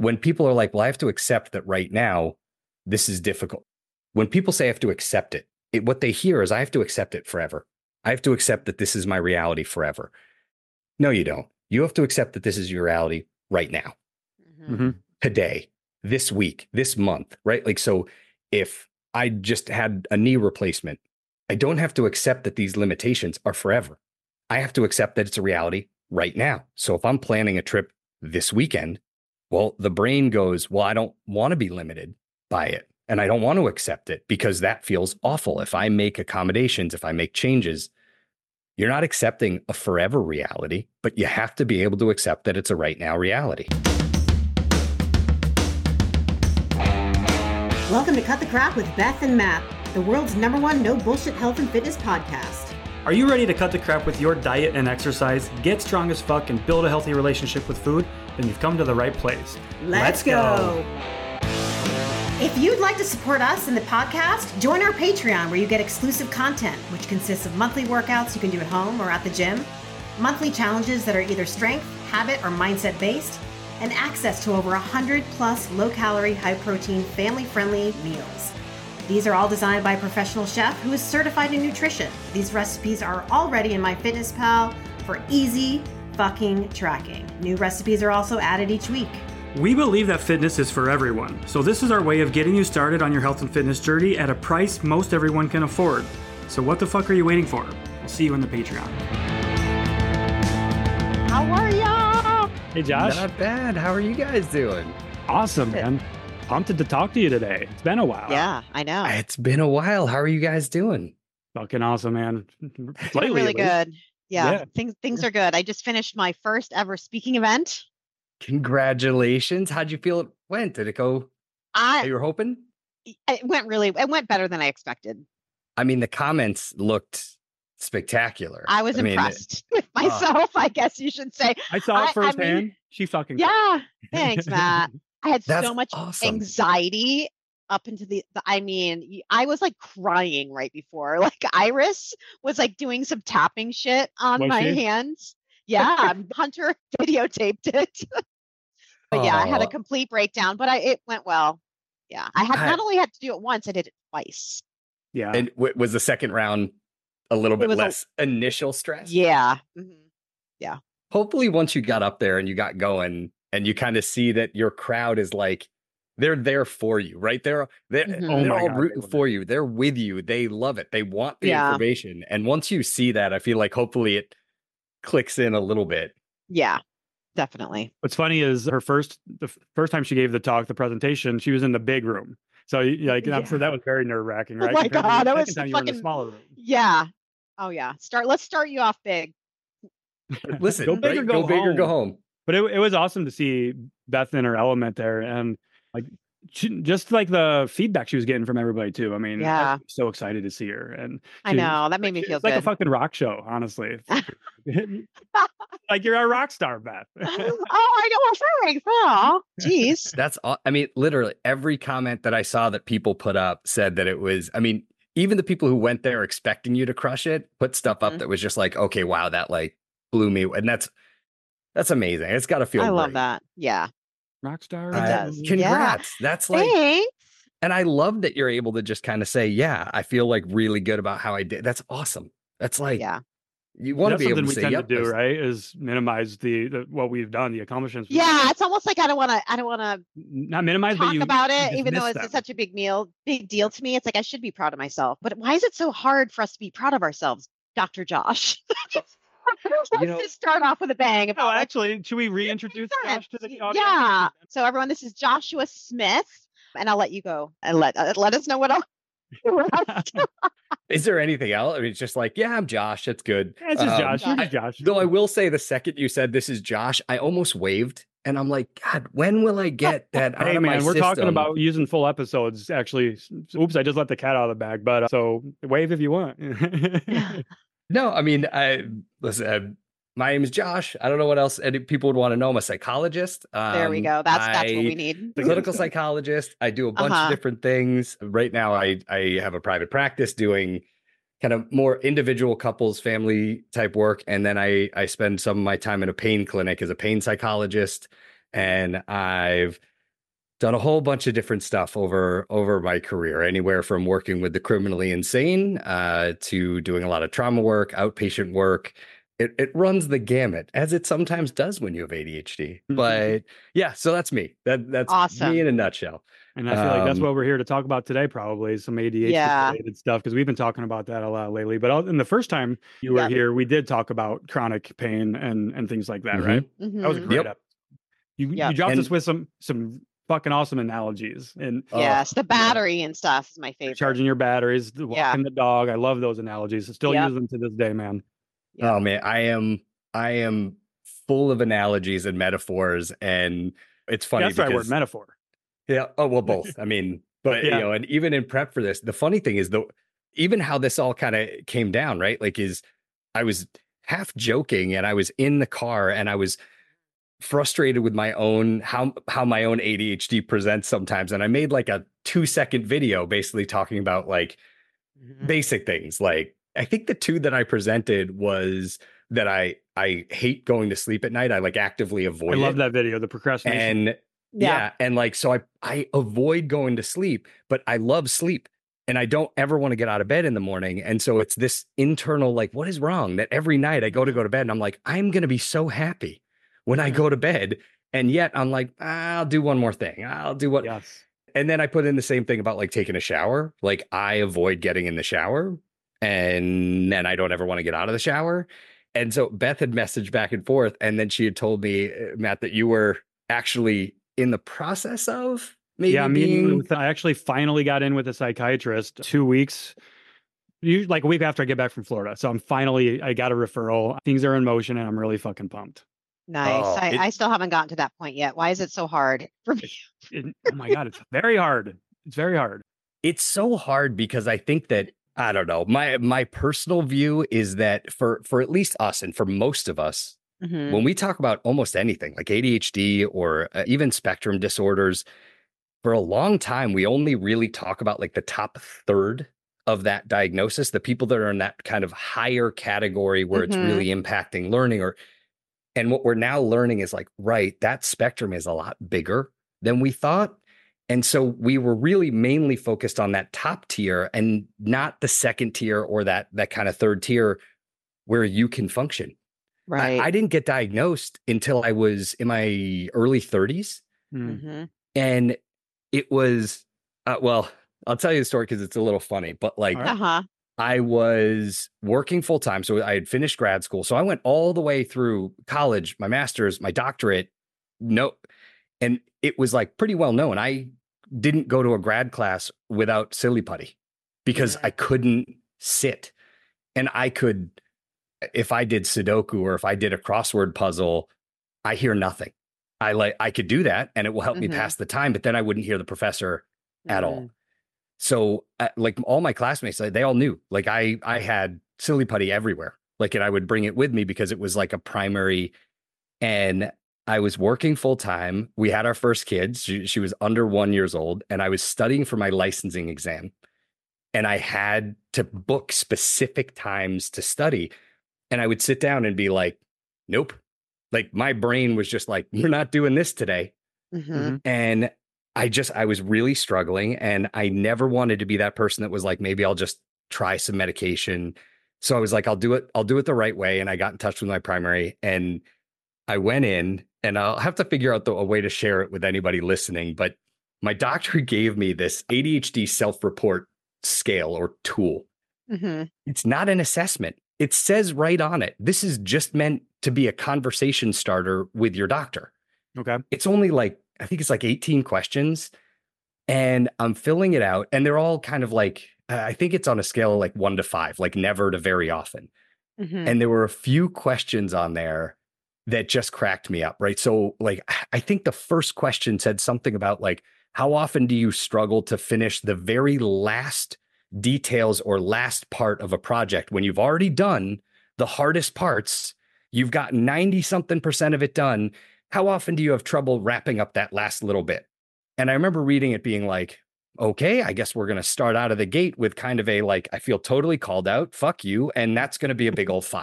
when people are like, well, I have to accept that right now, this is difficult. When people say I have to accept it, what they hear is I have to accept it forever. I have to accept that this is my reality forever. No, you don't. You have to accept that this is your reality right now, today, this week, this month, right? Like, so if I just had a knee replacement, I don't have to accept that these limitations are forever. I have to accept that it's a reality right now. So if I'm planning a trip this weekend, well, the brain goes, well, I don't want to be limited by it. And I don't want to accept it because that feels awful. If I make accommodations, if I make changes, you're not accepting a forever reality, but you have to be able to accept that it's a right now reality. Welcome to Cut the Crap with Beth and Matt, the world's #1 no bullshit health and fitness podcast. Are you ready to cut the crap with your diet and exercise, get strong as fuck, and build a healthy relationship with food? Then you've come to the right place. Let's go. If you'd like to support us in the podcast, join our Patreon where you get exclusive content, which consists of monthly workouts you can do at home or at the gym, monthly challenges that are either strength, habit, or mindset based, and access to over 100 plus low-calorie, high-protein, family-friendly meals. These are all designed by a professional chef who is certified in nutrition. These recipes are already in MyFitnessPal for easy fucking tracking. New recipes are also added each week. We believe that fitness is for everyone, so this is our way of getting you started on your health and fitness journey at a price most everyone can afford. So what the fuck are you waiting for? We'll see you in the Patreon. How are ya? Hey Josh. Not bad. How are you guys doing? Awesome, man. Pumped to talk to you today. It's been a while. Yeah, I know. It's been a while. How are you guys doing? Fucking awesome, man. Doing Lately, really at least. good. Yeah, things are good. I just finished my first ever speaking event. Congratulations. How'd you feel it went? Did it go how you were hoping? It went better than I expected. I mean, the comments looked spectacular. I was impressed with myself, I guess you should say. I saw it firsthand. I mean, She fucking yeah. Thanks, Matt. I had That's so much awesome. anxiety up into I was like crying right before. Like Iris was like doing some tapping shit on my hands. Yeah, Hunter videotaped it. But yeah, I had a complete breakdown, but it went well. Yeah, I not only had to do it once, I did it twice. Yeah. And was the second round a little bit less initial stress? Yeah. Mm-hmm. Yeah. Hopefully once you got up there and you got going and you kind of see that your crowd is like, they're there for you, right? They're all rooting for you. They're with you. They love it. They want the information. And once you see that, I feel like hopefully it clicks in a little bit. Yeah, definitely. What's funny is the first time she gave the presentation, she was in the big room. So I'm sure that was very nerve wracking, right? Oh my God, that was time you were in the smaller room. Yeah. Oh yeah. Let's start you off big. Listen, go big or go big home. or go home. But it was awesome to see Beth in her element there, and like just like the feedback she was getting from everybody too. I mean, yeah, I'm so excited to see her, and I know that made me feel it's good. like a fucking rock show, honestly. Like you're a rock star, Beth. Oh, I know. Well, thanks. Oh, geez. That's all. I mean, literally every comment that I saw that people put up said that it was. I mean, even the people who went there expecting you to crush it put stuff up that was just like, okay, wow, that like blew me, and that's amazing. It's got to feel. I great. love that. Yeah. Rockstar. It does. Congrats. Yeah. That's like, thanks. And I love that you're able to just kind of say, yeah, I feel like really good about how I did. That's awesome. That's like, you want to be able to say, something we tend to do, right? Is minimize the what we've done, the accomplishments. Yeah. It's almost like I don't want to not minimize, talk but about it, even though it's such a big deal to me. It's like, I should be proud of myself, but why is it so hard for us to be proud of ourselves, Dr. Josh? Let's just start off with a bang. Actually, should we reintroduce Josh to the audience? Yeah. So everyone, this is Joshua Smith, and I'll let you go and let us know what else. Is there anything else? I mean, it's just like, yeah, I'm Josh. It's good. Yeah, it's just Josh. You're just Josh. Though I will say, the second you said this is Josh, I almost waved, and I'm like, God, when will I get that out of my system? We're talking about using full episodes. Actually, oops, I just let the cat out of the bag. But so wave if you want. No, I mean, listen, my name is Josh. I don't know what else people would want to know. I'm a psychologist. There we go. That's what we need. Clinical psychologist. I do a bunch of different things. Right now, I have a private practice doing kind of more individual couples, family type work. And then I spend some of my time in a pain clinic as a pain psychologist. and I've done a whole bunch of different stuff over my career, anywhere from working with the criminally insane to doing a lot of trauma work, outpatient work. It runs the gamut, as it sometimes does when you have ADHD. But yeah, so that's me. That's awesome. Me in a nutshell. And I feel like that's what we're here to talk about today, probably some ADHD related stuff, because we've been talking about that a lot lately. But in the first time you were here, we did talk about chronic pain and things like that, right? That was a great episode. You dropped us with some fucking awesome analogies. And yes, the battery and stuff is my favorite. Charging your batteries, walking the dog. I love those analogies. I still use them to this day, man. Oh man, I am full of analogies and metaphors, and it's funny. That's the right word, metaphor. Yeah. Oh well, both. I mean, but you know, and even in prep for this, the funny thing is even how this all kind of came down, right? Like, I was half joking, and I was in the car, and I was frustrated with my own how my own ADHD presents sometimes, and I made like a 2-second video basically talking about like basic things. Like, I think the 2 that I presented was that I hate going to sleep at night. I like actively avoid it. I love that video, the procrastination. And and like, so I avoid going to sleep, but I love sleep, and I don't ever want to get out of bed in the morning. And so it's this internal, like, what is wrong? That every night I go to bed and I'm like, I'm going to be so happy when I go to bed. And yet I'm like, I'll do one more thing. I'll do what. Yes. And then I put in the same thing about like taking a shower. Like, I avoid getting in the shower, and then I don't ever want to get out of the shower. And so Beth had messaged back and forth. And then she had told me, Matt, that you were actually in the process of maybe I actually finally got in with a psychiatrist 2 weeks, like a week after I get back from Florida. So I got a referral. Things are in motion, and I'm really fucking pumped. Nice. I still haven't gotten to that point yet. Why is it so hard for me? Oh my God, it's very hard. It's very hard. It's so hard because I think that, I don't know, my personal view is that for at least us, and for most of us, when we talk about almost anything like ADHD or even spectrum disorders, for a long time, we only really talk about like the top third of that diagnosis, the people that are in that kind of higher category where it's really impacting learning. And what we're now learning is like, right, that spectrum is a lot bigger than we thought. And so we were really mainly focused on that top tier and not the second tier or that kind of third tier where you can function. Right. I didn't get diagnosed until I was in my early 30s. And it was, well, I'll tell you the story because it's a little funny, but like, I was working full time. So I had finished grad school. So I went all the way through college, my master's, my doctorate. And it was like pretty well known. I didn't go to a grad class without silly putty because I couldn't sit. And I could, if I did Sudoku or if I did a crossword puzzle, I hear nothing. I could do that and it will help me pass the time, but then I wouldn't hear the professor at all. So like all my classmates, they all knew, like I had silly putty everywhere. Like, and I would bring it with me because it was like a primary, and I was working full time. We had our first kid. She was under 1 year old, and I was studying for my licensing exam, and I had to book specific times to study. And I would sit down and be like, nope. Like my brain was just like, you're not doing this today. And I was really struggling, and I never wanted to be that person that was like, maybe I'll just try some medication. So I was like, I'll do it the right way. And I got in touch with my primary, and I went in, and I'll have to figure out a way to share it with anybody listening. But my doctor gave me this ADHD self-report scale or tool. It's not an assessment. It says right on it, this is just meant to be a conversation starter with your doctor. Okay. It's only like, I think it's like 18 questions, and I'm filling it out, and they're all kind of like, I think it's on a scale of like 1 to 5, like never to very often. And there were a few questions on there that just cracked me up, right? So like, I think the first question said something about like, how often do you struggle to finish the very last details or last part of a project when you've already done the hardest parts? You've got 90-something% of it done. How often do you have trouble wrapping up that last little bit? And I remember reading it being like, okay, I guess we're going to start out of the gate with kind of a like, I feel totally called out, fuck you. And that's going to be a big old 5.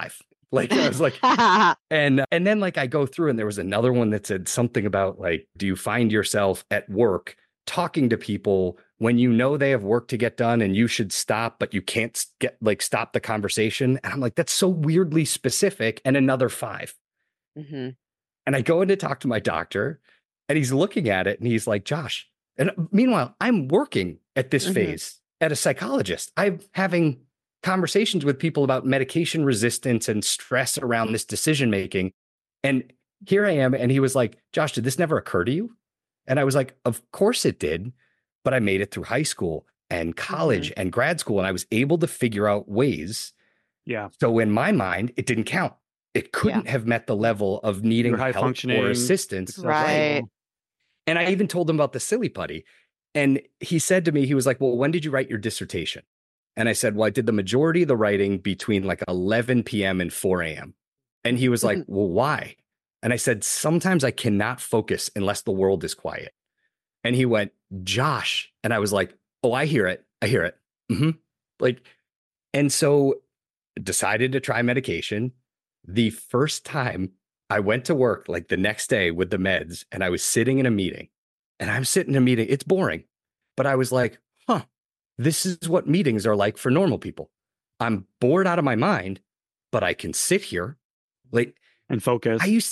Like, I was like, and then like I go through and there was another one that said something about like, do you find yourself at work talking to people when you know they have work to get done and you should stop, but you can't stop the conversation? And I'm like, that's so weirdly specific. And another 5. Mm-hmm. And I go in to talk to my doctor and he's looking at it and he's like, Josh. And meanwhile, I'm working at this phase at a psychologist. I'm having conversations with people about medication resistance and stress around this decision making. And here I am. And he was like, Josh, did this never occur to you? And I was like, of course it did. But I made it through high school and college and grad school. And I was able to figure out ways. Yeah. So in my mind, it didn't count. It couldn't have met the level of needing help or assistance. Right. And I even told him about the silly putty. And he said to me, he was like, well, when did you write your dissertation? And I said, well, I did the majority of the writing between like 11 p.m. and 4 a.m. And he was like, well, why? And I said, sometimes I cannot focus unless the world is quiet. And he went, Josh. And I was like, oh, I hear it. I hear it. Like, and so decided to try medication. The first time I went to work, like the next day with the meds, and I was sitting in a meeting, and I'm sitting in a meeting. It's boring, but I was like, this is what meetings are like for normal people. I'm bored out of my mind, but I can sit here like and focus. I used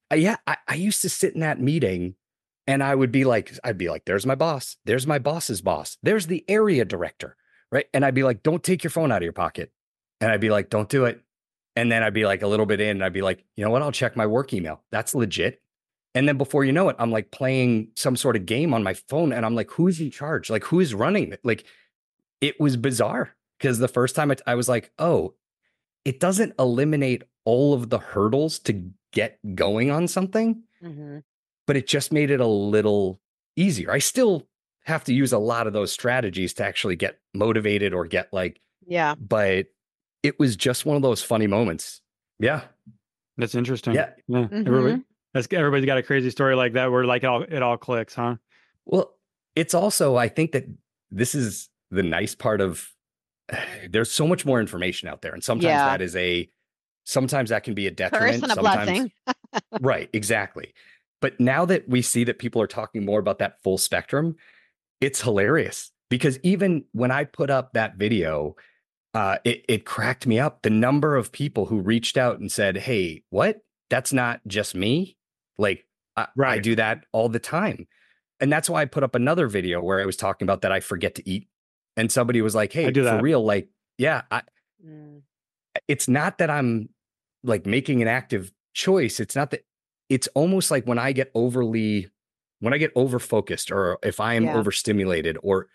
to sit in that meeting and I'd be like, there's my boss. There's my boss's boss. There's the area director. Right. And I'd be like, don't take your phone out of your pocket. And I'd be like, don't do it. And then I'd be like a little bit in and I'd be like, you know what? I'll check my work email. That's legit. And then before you know it, I'm like playing some sort of game on my phone and I'm like, who's in charge? Like, who is running it? Like, it was bizarre because the first time I was like, oh, it doesn't eliminate all of the hurdles to get going on something, but it just made it a little easier. I still have to use a lot of those strategies to actually get motivated or get like, but it was just one of those funny moments. Yeah. That's interesting. Yeah. Everybody's got a crazy story like that where like it all clicks, huh? Well, it's also, I think that this is the nice part of, there's so much more information out there. And sometimes sometimes that can be a detriment. And a blessing. Right, exactly. But now that we see that people are talking more about that full spectrum, it's hilarious because even when I put up that video, it cracked me up. The number of people who reached out and said, hey, what? That's not just me. Like I do that all the time. And that's why I put up another video where I was talking about that I forget to eat. And somebody was like, hey, for real, like, yeah, it's not that I'm like making an active choice. It's not that, it's almost like when I get over focused or if I am overstimulated or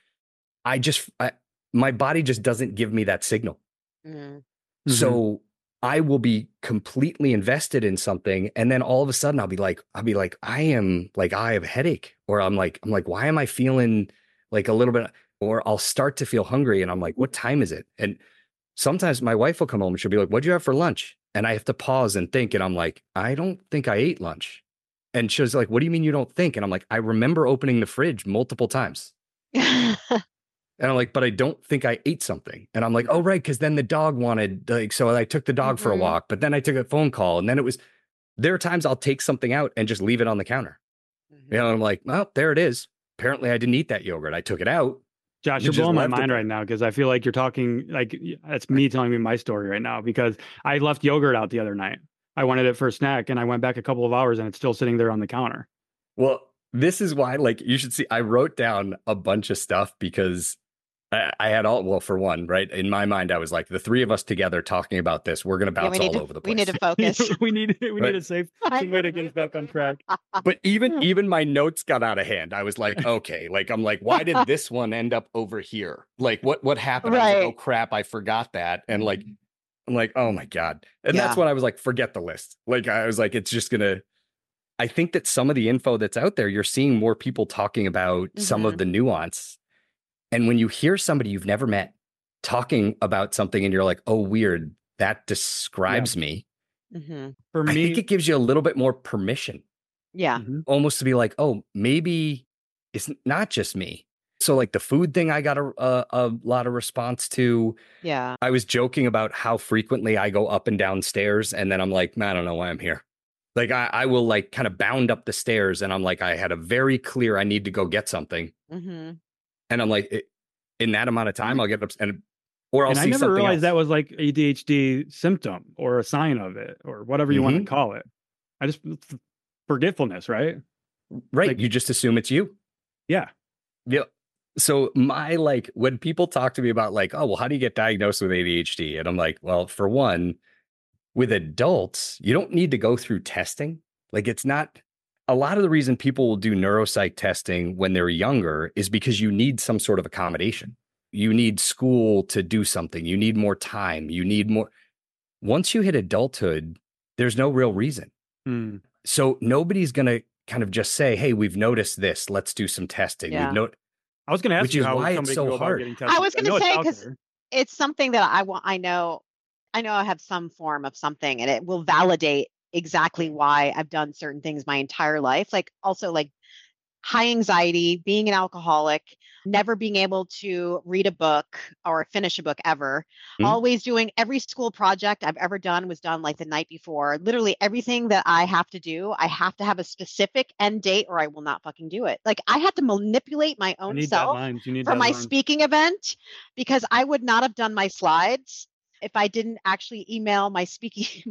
my body just doesn't give me that signal. So I will be completely invested in something. And then all of a sudden I'll be like, I have a headache, or I'm like, why am I feeling like a little bit, or I'll start to feel hungry. And I'm like, what time is it? And sometimes my wife will come home and she'll be like, what'd you have for lunch? And I have to pause and think. And I'm like, I don't think I ate lunch. And she was like, what do you mean you don't think? And I'm like, I remember opening the fridge multiple times. And I'm like, but I don't think I ate something. And I'm like, oh, right. Cause then the dog wanted, like, so I took the dog for a walk, but then I took a phone call. And then there are times I'll take something out and just leave it on the counter. You know, I'm like, well, there it is. Apparently I didn't eat that yogurt. I took it out. Josh, you're blowing my mind right now because I feel like you're talking like that's me telling me my story right now because I left yogurt out the other night. I wanted it for a snack and I went back a couple of hours and it's still sitting there on the counter. Well, this is why, like, you should see, I wrote down a bunch of stuff because I had for one, right? In my mind, I was like, the three of us together talking about this, we're going to bounce all over the place. We need to focus. we need a safe way to get us back on track. But even my notes got out of hand. I was like, okay, like, I'm like, why did this one end up over here? Like, what happened? I was like, oh crap, I forgot that. And like, I'm like, oh my God. And that's when I was like, forget the list. Like, I was like, it's just I think that some of the info that's out there, you're seeing more people talking about some of the nuance. And when you hear somebody you've never met talking about something and you're like, oh, weird, that describes me. For me, I think it gives you a little bit more permission. Yeah. Almost to be like, oh, maybe it's not just me. So like the food thing, I got a lot of response to. Yeah. I was joking about how frequently I go up and down stairs, and then I'm like, man, I don't know why I'm here. Like I will like kind of bound up the stairs, and I'm like, I had a very clear, I need to go get something. Mm-hmm. And I'm like, in that amount of time, I'll get up or I'll see something else. I never realized that was like ADHD symptom or a sign of it or whatever you want to call it. I just forgetfulness, right? Right. Like, you just assume it's you. Yeah. Yeah. So my like when people talk to me about like, oh, well, how do you get diagnosed with ADHD? And I'm like, well, for one, with adults, you don't need to go through testing. Like it's not a lot of the reason people will do neuropsych testing when they're younger is because you need some sort of accommodation. You need school to do something. You need more time. You need more. Once you hit adulthood, there's no real reason. So nobody's going to kind of just say, hey, we've noticed this. Let's do some testing. Yeah. I was going to ask you how why somebody it's so can go hard. about getting tested. I was going to say, because it's something that I know I have some form of something, and it will validate exactly why I've done certain things my entire life. Like also like high anxiety, being an alcoholic, never being able to read a book or finish a book ever, always doing every school project I've ever done was done like the night before. Literally everything that I have to do, I have to have a specific end date or I will not fucking do it. Like I had to manipulate my own self for my speaking event because I would not have done my slides if I didn't actually email my speaking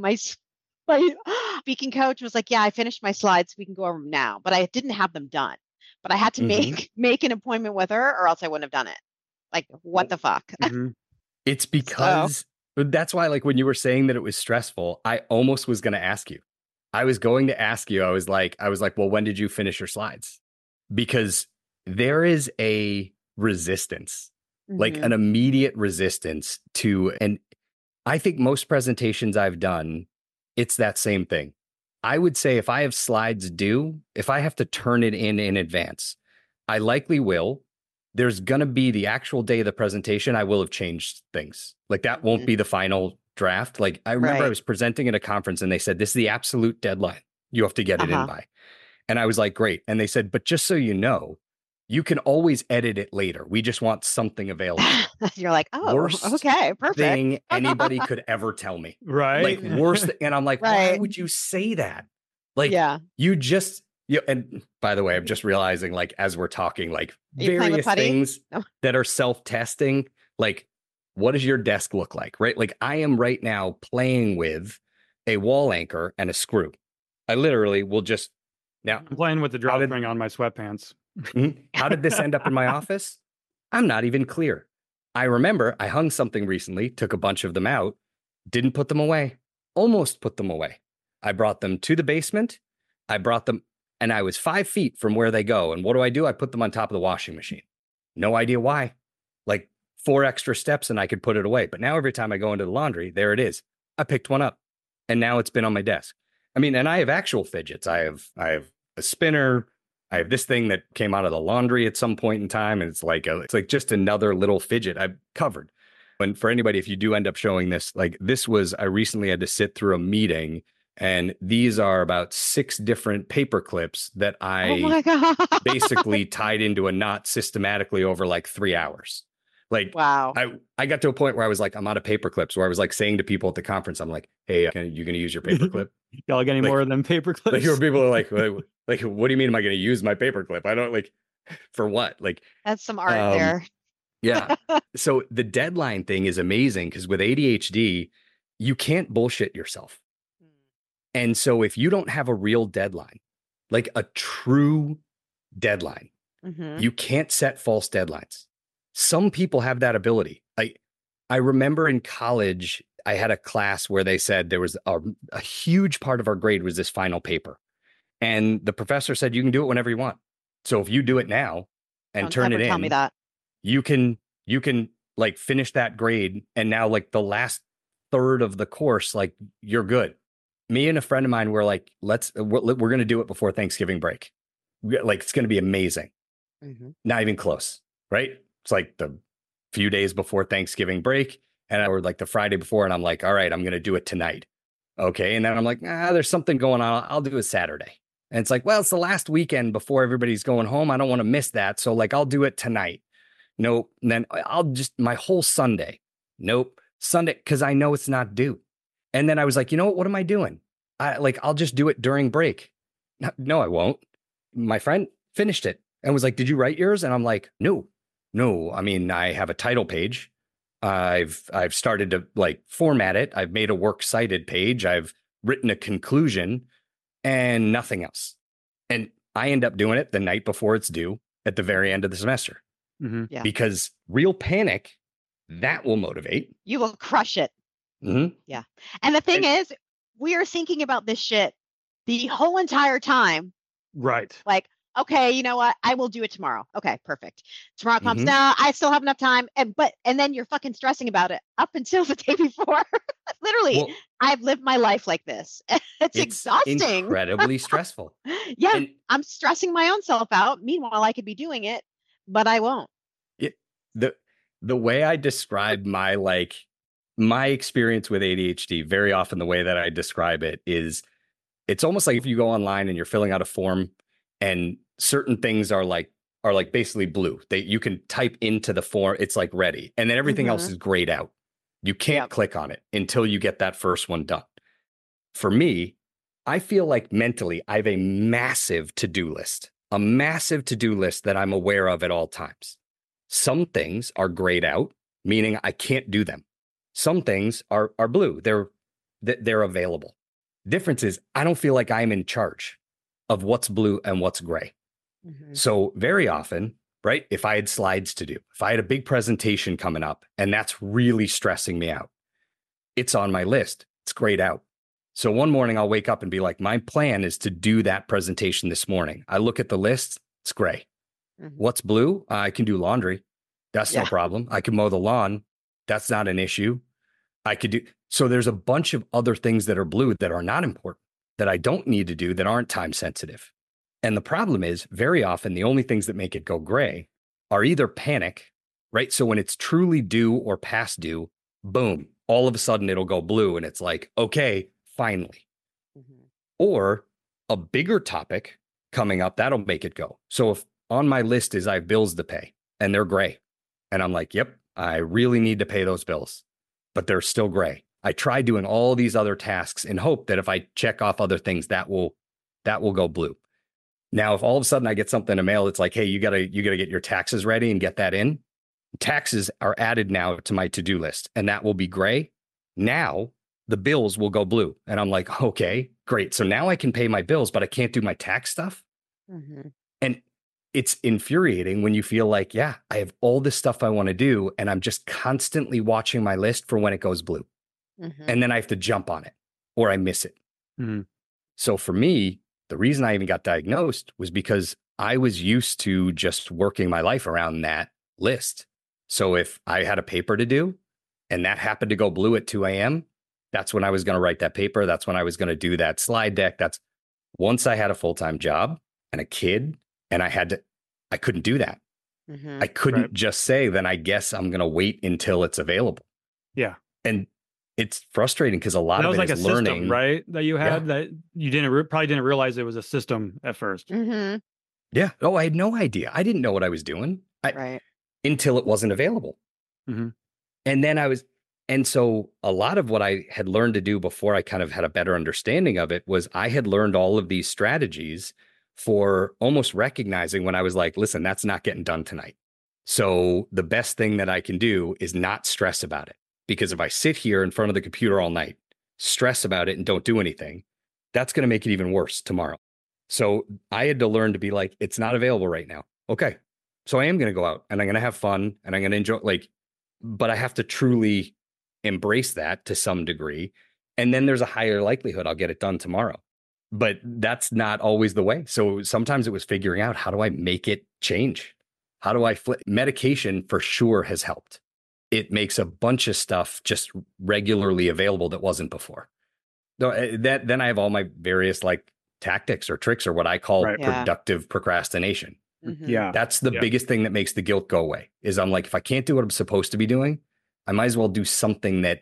coach was like, yeah, I finished my slides. We can go over them now, but I didn't have them done. But I had to make an appointment with her or else I wouldn't have done it. Like, what the fuck? It's because that's why, like, when you were saying that it was stressful, I almost was going to ask you. I was going to ask you. I was like, well, when did you finish your slides? Because there is a resistance, like an immediate resistance to, and I think most presentations I've done, it's that same thing. I would say if I have slides due, if I have to turn it in advance, I likely will. There's going to be the actual day of the presentation, I will have changed things. Like that won't be the final draft. Like I remember I was presenting at a conference and they said, this is the absolute deadline. You have to get it in by. And I was like, great. And they said, but just so you know, you can always edit it later. We just want something available. You're like, oh, worst okay, perfect thing anybody could ever tell me. Right. Like worst. And I'm like, why would you say that? Like, you just, and by the way, I'm just realizing like, as we're talking, like various things that are self-testing, like what does your desk look like? Right. Like I am right now playing with a wall anchor and a screw. I literally will just, now I'm playing with the drawstring on my sweatpants. How did this end up in my office? I'm not even clear. I remember I hung something recently, took a bunch of them out, didn't put them away, almost put them away. I brought them to the basement. I brought them and I was 5 feet from where they go. And what do? I put them on top of the washing machine. No idea why. Like 4 extra steps and I could put it away. But now every time I go into the laundry, there it is. I picked one up and now it's been on my desk. I mean, and I have actual fidgets. I have a spinner. I have this thing that came out of the laundry at some point in time. And it's like just another little fidget I've covered. And for anybody, if you do end up showing this, like this was, I recently had to sit through a meeting and these are about 6 different paper clips that I basically tied into a knot systematically over like 3 hours. Like, wow. I got to a point where I was like, I'm out of paper clips, where I was like saying to people at the conference, I'm like, hey, you going to use your paper clip? Y'all get any more of them paper clips? Like people are like, what do you mean? Am I going to use my paper clip? I don't like, for what? Like, that's some art there. Yeah. So the deadline thing is amazing because with ADHD, you can't bullshit yourself. And so if you don't have a real deadline, like a true deadline, you can't set false deadlines. Some people have that ability. I remember in college, I had a class where they said there was a huge part of our grade was this final paper. And the professor said, you can do it whenever you want. So if you do it now and turn it in, tell me that. you can like finish that grade. And now like the last third of the course, like you're good. Me and a friend of mine were like, we're going to do it before Thanksgiving break. Like, it's going to be amazing. Not even close, right? It's like the few days before Thanksgiving break. And or like the Friday before. And I'm like, all right, I'm going to do it tonight. Okay. And then I'm like, there's something going on. I'll do it Saturday. And it's like, well, it's the last weekend before everybody's going home. I don't want to miss that. So like, I'll do it tonight. Nope. And then I'll just, my whole Sunday. Nope. Sunday, because I know it's not due. And then I was like, you know what am I doing? I'll just do it during break. No, I won't. My friend finished it and was like, did you write yours? And I'm like, no. I mean, I have a title page. I've started to like format it. I've made a works cited page. I've written a conclusion and nothing else. And I end up doing it the night before it's due at the very end of the semester. Mm-hmm. Yeah. Because real panic, that will motivate. You will crush it. Mm-hmm. Yeah. And the thing is, we are thinking about this shit the whole entire time. Right. Like, okay, you know what? I will do it tomorrow. Okay, perfect. Tomorrow comes. Mhm. Now I still have enough time. And then you're fucking stressing about it up until the day before. Literally, Well, I've lived my life like this. It's exhausting. Incredibly stressful. Yeah, And I'm stressing my own self out. Meanwhile, I could be doing it, but I won't. the way I describe my experience with ADHD, very often the way that I describe it is it's almost like if you go online and you're filling out a form and certain things are like basically blue. You can type into the form, it's like ready. And then everything else is grayed out. You can't click on it until you get that first one done. For me, I feel like mentally I have a massive to-do list that I'm aware of at all times. Some things are grayed out, meaning I can't do them. Some things are blue. They're available. Difference is I don't feel like I'm in charge of what's blue and what's gray. Mm-hmm. So very often, right, if I had slides to do, if I had a big presentation coming up and that's really stressing me out, it's on my list. It's grayed out. So one morning I'll wake up and be like, my plan is to do that presentation this morning. I look at the list, it's gray. Mm-hmm. What's blue? I can do laundry. That's no problem. I can mow the lawn. That's not an issue. I could do. So there's a bunch of other things that are blue that are not important, that I don't need to do, that aren't time sensitive. And the problem is very often the only things that make it go gray are either panic, right? So when it's truly due or past due, boom, all of a sudden it'll go blue and it's like, okay, finally. Mm-hmm. Or a bigger topic coming up, that'll make it go. So if on my list is I have bills to pay and they're gray and I'm like, yep, I really need to pay those bills, but they're still gray. I try doing all these other tasks in hope that if I check off other things, that will go blue. Now, if all of a sudden I get something in mail, it's like, hey, you gotta get your taxes ready and get that in. Taxes are added now to my to-do list, and that will be gray. Now the bills will go blue, and I'm like, okay, great. So now I can pay my bills, but I can't do my tax stuff. Mm-hmm. And it's infuriating when you feel like, yeah, I have all this stuff I want to do, and I'm just constantly watching my list for when it goes blue. Mm-hmm. And then I have to jump on it or I miss it. Mm-hmm. So for me, the reason I even got diagnosed was because I was used to just working my life around that list. So if I had a paper to do and that happened to go blue at 2 a.m., that's when I was going to write that paper. That's when I was going to do that slide deck. That's once I had a full-time job and a kid and I couldn't do that. Mm-hmm. I couldn't just say, then I guess I'm going to wait until it's available. Yeah. And it's frustrating because a lot of it is like a learning, system, right? That you had that you probably didn't realize it was a system at first. Mm-hmm. Yeah. Oh, I had no idea. I didn't know what I was doing until it wasn't available. Mm-hmm. And then and so a lot of what I had learned to do before I kind of had a better understanding of it was I had learned all of these strategies for almost recognizing when I was like, listen, that's not getting done tonight. So the best thing that I can do is not stress about it. Because if I sit here in front of the computer all night, stress about it and don't do anything, that's going to make it even worse tomorrow. So I had to learn to be like, it's not available right now. Okay. So I am going to go out and I'm going to have fun and I'm going to enjoy, but I have to truly embrace that to some degree. And then there's a higher likelihood I'll get it done tomorrow. But that's not always the way. So sometimes it was figuring out, how do I make it change? How do I flip? Medication for sure has helped. It makes a bunch of stuff just regularly available that wasn't before. Then I have all my various tactics or tricks or what I call productive procrastination. Mm-hmm. Yeah. That's the biggest thing that makes the guilt go away is I'm like, if I can't do what I'm supposed to be doing, I might as well do something that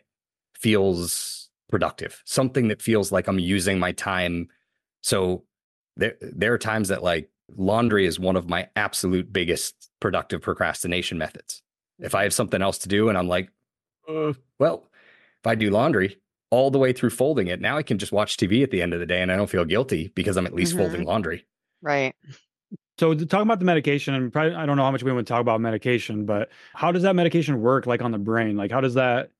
feels productive, something that feels like I'm using my time. So there are times that Laundry is one of my absolute biggest productive procrastination methods. If I have something else to do and I'm like, well, if I do laundry all the way through folding it, now I can just watch TV at the end of the day and I don't feel guilty because I'm at least folding laundry. Right. So to talk about the medication, and probably, I don't know how much we want to talk about medication, but how does that medication work like on the brain? Like how does that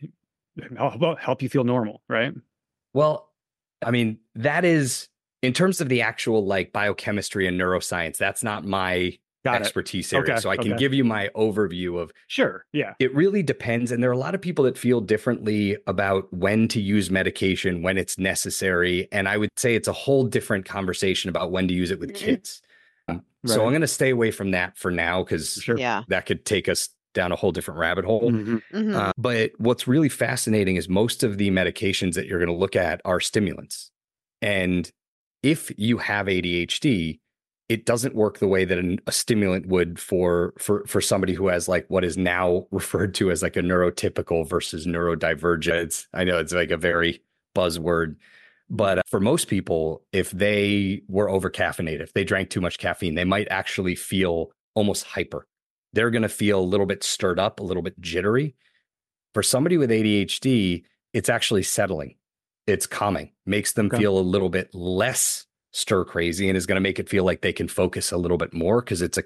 help you feel normal, right? Well, I mean, that is in terms of the actual like biochemistry and neuroscience, that's not my expertise area. Okay, so I can give you my overview of. Sure. Yeah. It really depends. And there are a lot of people that feel differently about when to use medication, when it's necessary. And I would say it's a whole different conversation about when to use it with kids. So I'm going to stay away from that for now because that could take us down a whole different rabbit hole. But what's really fascinating is most of the medications that you're going to look at are stimulants. And if you have ADHD, it doesn't work the way that a stimulant would for somebody who has like what is now referred to as like a neurotypical versus neurodivergent. I know it's like a very buzzword, but for most people, if they were over caffeinated, if they drank too much caffeine, they might actually feel almost hyper. They're going to feel a little bit stirred up, a little bit jittery. For somebody with ADHD, it's actually settling. It's calming, makes them feel a little bit less stir crazy and is going to make it feel like they can focus a little bit more because it's a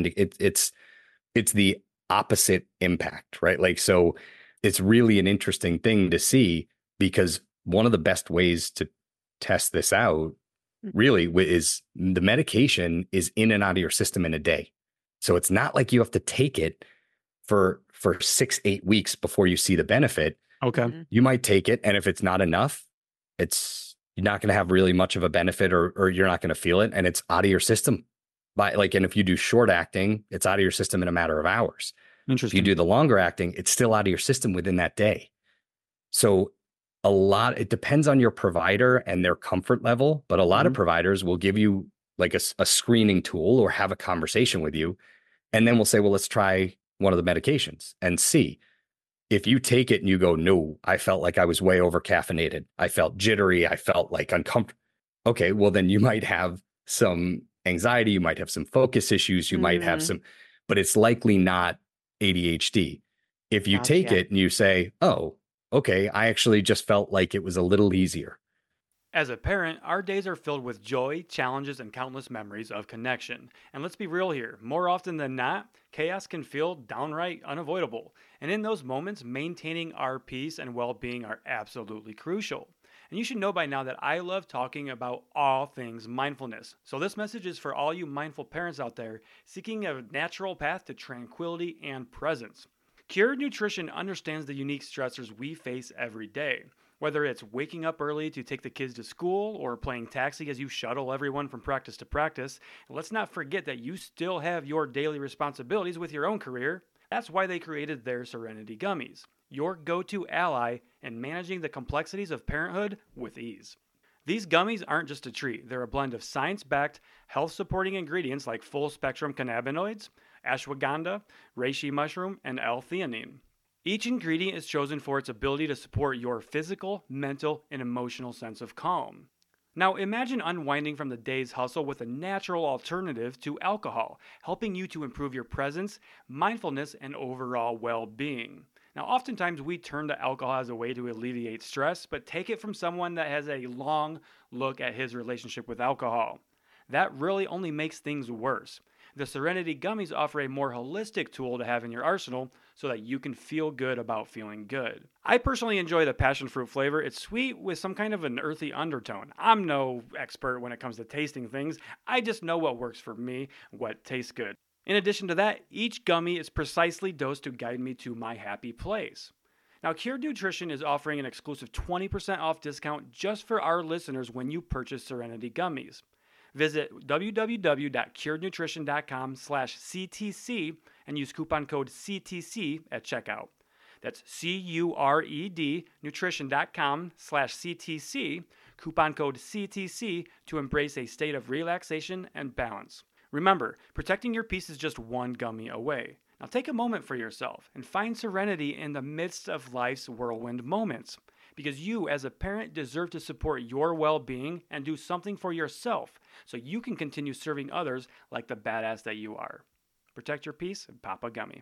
it's the opposite impact, right? Like, so it's really an interesting thing to see because one of the best ways to test this out really is the medication is in and out of your system in a day. So it's not like you have to take it for 6-8 weeks before you see the benefit. Okay. You might take it. And if it's not enough, you're not going to have really much of a benefit or you're not going to feel it. And it's out of your system. And if you do short acting, it's out of your system in a matter of hours. Interesting. If you do the longer acting, it's still out of your system within that day. So it depends on your provider and their comfort level, but a lot of providers will give you like a screening tool or have a conversation with you. And then we'll say, well, let's try one of the medications and see. If you take it and you go, no, I felt like I was way over caffeinated. I felt jittery. I felt like uncomfortable. Okay, well, then you might have some anxiety. You might have some focus issues. You might have but it's likely not ADHD. If you take it and you say, oh, okay, I actually just felt like it was a little easier. As a parent, our days are filled with joy, challenges, and countless memories of connection. And let's be real here, more often than not, chaos can feel downright unavoidable. And in those moments, maintaining our peace and well-being are absolutely crucial. And you should know by now that I love talking about all things mindfulness. So this message is for all you mindful parents out there seeking a natural path to tranquility and presence. Cured Nutrition understands the unique stressors we face every day. Whether it's waking up early to take the kids to school or playing taxi as you shuttle everyone from practice to practice, let's not forget that you still have your daily responsibilities with your own career. That's why they created their Serenity Gummies, your go-to ally in managing the complexities of parenthood with ease. These gummies aren't just a treat. They're a blend of science-backed, health-supporting ingredients like full-spectrum cannabinoids, ashwagandha, reishi mushroom, and L-theanine. Each ingredient is chosen for its ability to support your physical, mental, and emotional sense of calm. Now imagine unwinding from the day's hustle with a natural alternative to alcohol, helping you to improve your presence, mindfulness, and overall well-being. Now oftentimes we turn to alcohol as a way to alleviate stress, but take it from someone that has a long look at his relationship with alcohol. That really only makes things worse. The Serenity Gummies offer a more holistic tool to have in your arsenal so that you can feel good about feeling good. I personally enjoy the passion fruit flavor. It's sweet with some kind of an earthy undertone. I'm no expert when it comes to tasting things. I just know what works for me, what tastes good. In addition to that, each gummy is precisely dosed to guide me to my happy place. Now, Cured Nutrition is offering an exclusive 20% off discount just for our listeners when you purchase Serenity Gummies. Visit www.curednutrition.com/CTC and use coupon code CTC at checkout. That's CURED nutrition.com/CTC, coupon code CTC to embrace a state of relaxation and balance. Remember, protecting your peace is just one gummy away. Now take a moment for yourself and find serenity in the midst of life's whirlwind moments. because you as a parent deserve to support your well-being and do something for yourself so you can continue serving others like the badass that you are. Protect your peace and pop a gummy.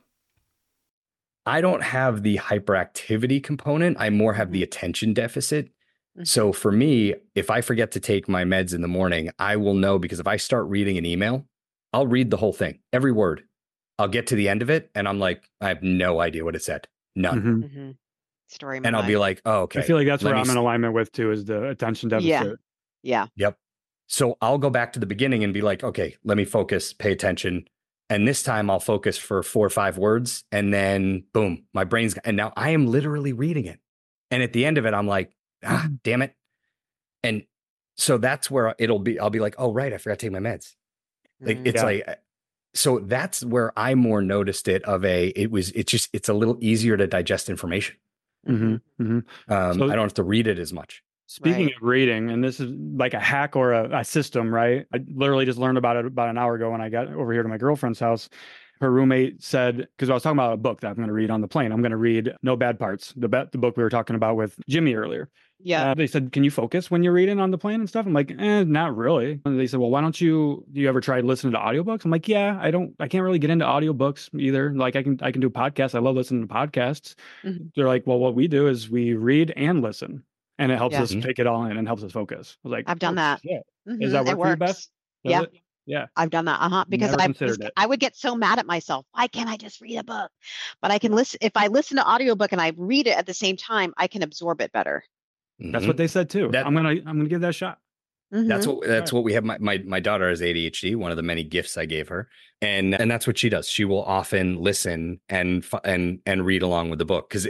I don't have the hyperactivity component. I more have the attention deficit. So for me, if I forget to take my meds in the morning, I will know, because if I start reading an email, I'll read the whole thing, every word. I'll get to the end of it and I'm like, I have no idea what it said. None. Story. And I'll be like, oh, okay. I feel like that's where I'm in alignment with too, is the attention deficit. Yeah. Yep. So I'll go back to the beginning and be like, okay, let me focus, pay attention. And this time I'll focus for 4 or 5 words and then boom, my brain's, and now I am literally reading it. And at the end of it, I'm like, damn it. And so that's where I'll be like, oh, right, I forgot to take my meds. Like, it's like, so that's where I more noticed it it's a little easier to digest information. I don't have to read it as much. Speaking of reading, and this is like a hack or a system, right? I literally just learned about it about an hour ago when I got over here to my girlfriend's house. Her roommate said, because I was talking about a book that I'm going to read on the plane. I'm going to read No Bad Parts, the book we were talking about with Jimmy earlier. Yeah. They said, can you focus when you're reading on the plane and stuff? I'm like, not really. And they said, well, do you ever try listening to audiobooks? I'm like, yeah, I can't really get into audiobooks either. Like I can do podcasts. I love listening to podcasts. They're like, well, what we do is we read and listen. And it helps us take it all in and helps us focus. I was like, I've done that. Does that work for you, Beth? Yeah. I've done that. Because I would get so mad at myself. Why can't I just read a book? But I can listen. If I listen to audiobook and I read it at the same time, I can absorb it better. That's what they said too. I'm gonna give that a shot. That's what we have. My daughter has ADHD, one of the many gifts I gave her. And that's what she does. She will often listen and read along with the book. Because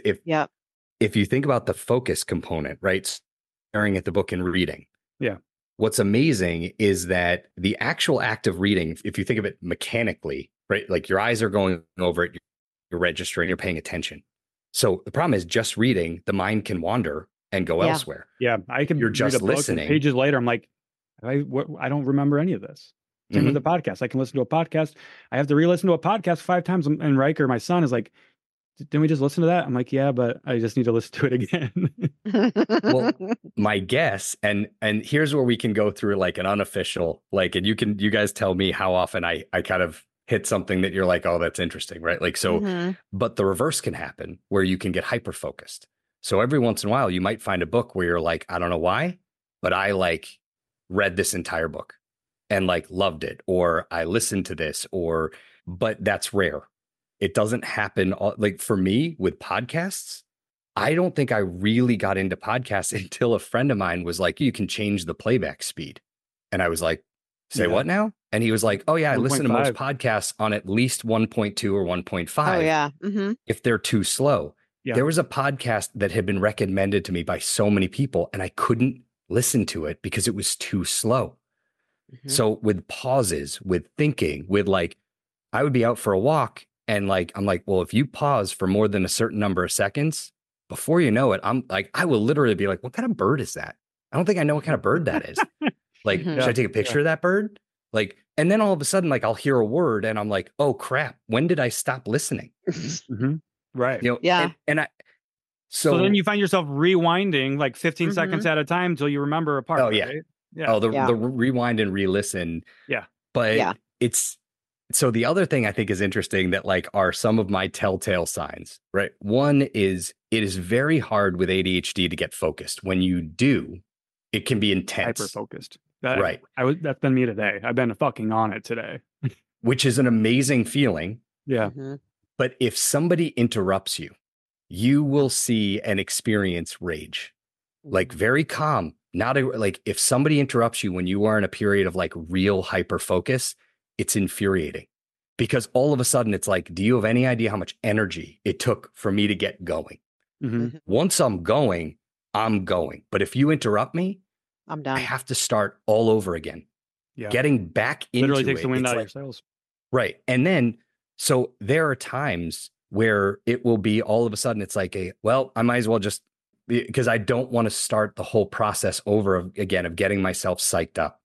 if you think about the focus component, right? Staring at the book and reading. Yeah. What's amazing is that the actual act of reading, if you think of it mechanically, right? Like your eyes are going over it, you're registering, you're paying attention. So the problem is just reading, the mind can wander and go elsewhere. Yeah. You're just listening. Pages later, I'm like, I don't remember any of this. Same with the podcast. I can listen to a podcast. I have to re-listen to a podcast 5 times. And Riker, my son, is like, didn't we just listen to that? I'm like, yeah, but I just need to listen to it again. Well, my guess, and here's where we can go through like an unofficial, like, and you guys tell me how often I kind of hit something that you're like, oh, that's interesting, right? Like, so, but the reverse can happen where you can get hyper focused. So every once in a while, you might find a book where you're like, I don't know why, but I like read this entire book and like loved it, or I listened to this, but that's rare. It doesn't happen. Like for me with podcasts, I don't think I really got into podcasts until a friend of mine was like, you can change the playback speed. And I was like, say what now? And he was like, oh yeah, I listen to most podcasts on at least 1.2 or 1.5. Oh yeah. If they're too slow. Yeah. There was a podcast that had been recommended to me by so many people and I couldn't listen to it because it was too slow. So with pauses, with thinking, with like, I would be out for a walk and like, I'm like, well, if you pause for more than a certain number of seconds, before you know it, I'm like, I will literally be like, what kind of bird is that? I don't think I know what kind of bird that is. Like, should I take a picture of that bird? Like, and then all of a sudden, like, I'll hear a word and I'm like, oh crap, when did I stop listening? Right. You know, and so then you find yourself rewinding like 15 seconds at a time until you remember a part. Oh, yeah. Right? Yeah. Oh, the rewind and re-listen. Yeah. But it's, so the other thing I think is interesting that like are some of my telltale signs, right? One is it is very hard with ADHD to get focused. When you do, it can be intense. Hyper focused. Right. That's been me today. I've been fucking on it today. Which is an amazing feeling. Yeah. But if somebody interrupts you, you will see and experience rage. Like very calm. Like if somebody interrupts you when you are in a period of like real hyper focus, it's infuriating because all of a sudden it's like, do you have any idea how much energy it took for me to get going? Once I'm going, I'm going. But if you interrupt me, I'm done. I have to start all over again. Yeah. Getting back into it. Literally takes the wind out of your sails. Right. And then, so there are times where it will be all of a sudden, it's like, I might as well just, because I don't want to start the whole process over again of getting myself psyched up.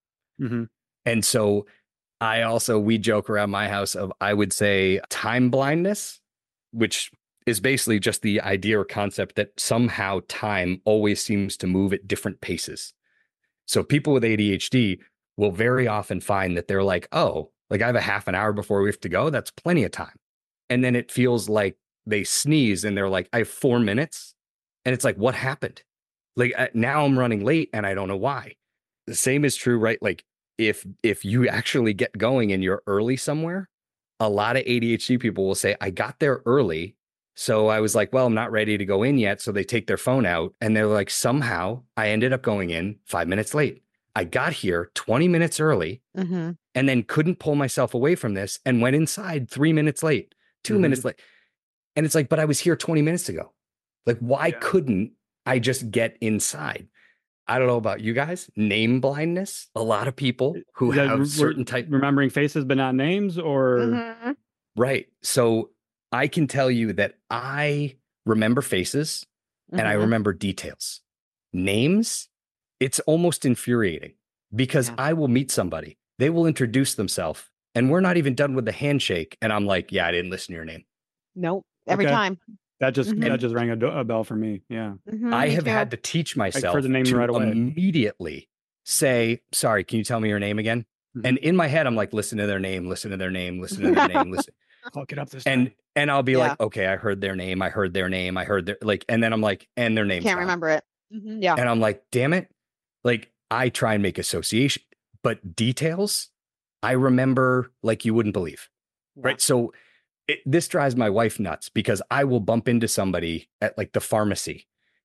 And so we joke around my house of, I would say time blindness, which is basically just the idea or concept that somehow time always seems to move at different paces. So people with ADHD will very often find that they're like, oh, like I have a half an hour before we have to go. That's plenty of time. And then it feels like they sneeze and they're like, I have 4 minutes. And it's like, what happened? Like now I'm running late and I don't know why. The same is true, right? Like if you actually get going and you're early somewhere, a lot of ADHD people will say, I got there early. So I was like, well, I'm not ready to go in yet. So they take their phone out and they're like, somehow I ended up going in 5 minutes late. I got here 20 minutes early and then couldn't pull myself away from this and went inside 3 minutes late, 2 minutes late. And it's like, but I was here 20 minutes ago. Like, why couldn't I just get inside? I don't know about you guys. Name blindness. A lot of people who have certain type. Remembering faces but not names or. Right. So I can tell you that I remember faces and I remember details. Names, it's almost infuriating because I will meet somebody. They will introduce themselves and we're not even done with the handshake. And I'm like, yeah, I didn't listen to your name. Nope. Every time. That just rang a bell for me. Yeah. I have had to teach myself for the name right away. Immediately say, sorry, can you tell me your name again? And in my head, I'm like, listen to their name, listen to their name, listen to their name, listen. Fuck it up this time. And I'll be like, okay, I heard their name. I heard their name. I heard their like, and then I'm like, and their name. Can't remember it. Yeah. And I'm like, damn it. Like I try and make association, but details, I remember like you wouldn't believe. Right. So this drives my wife nuts because I will bump into somebody at like the pharmacy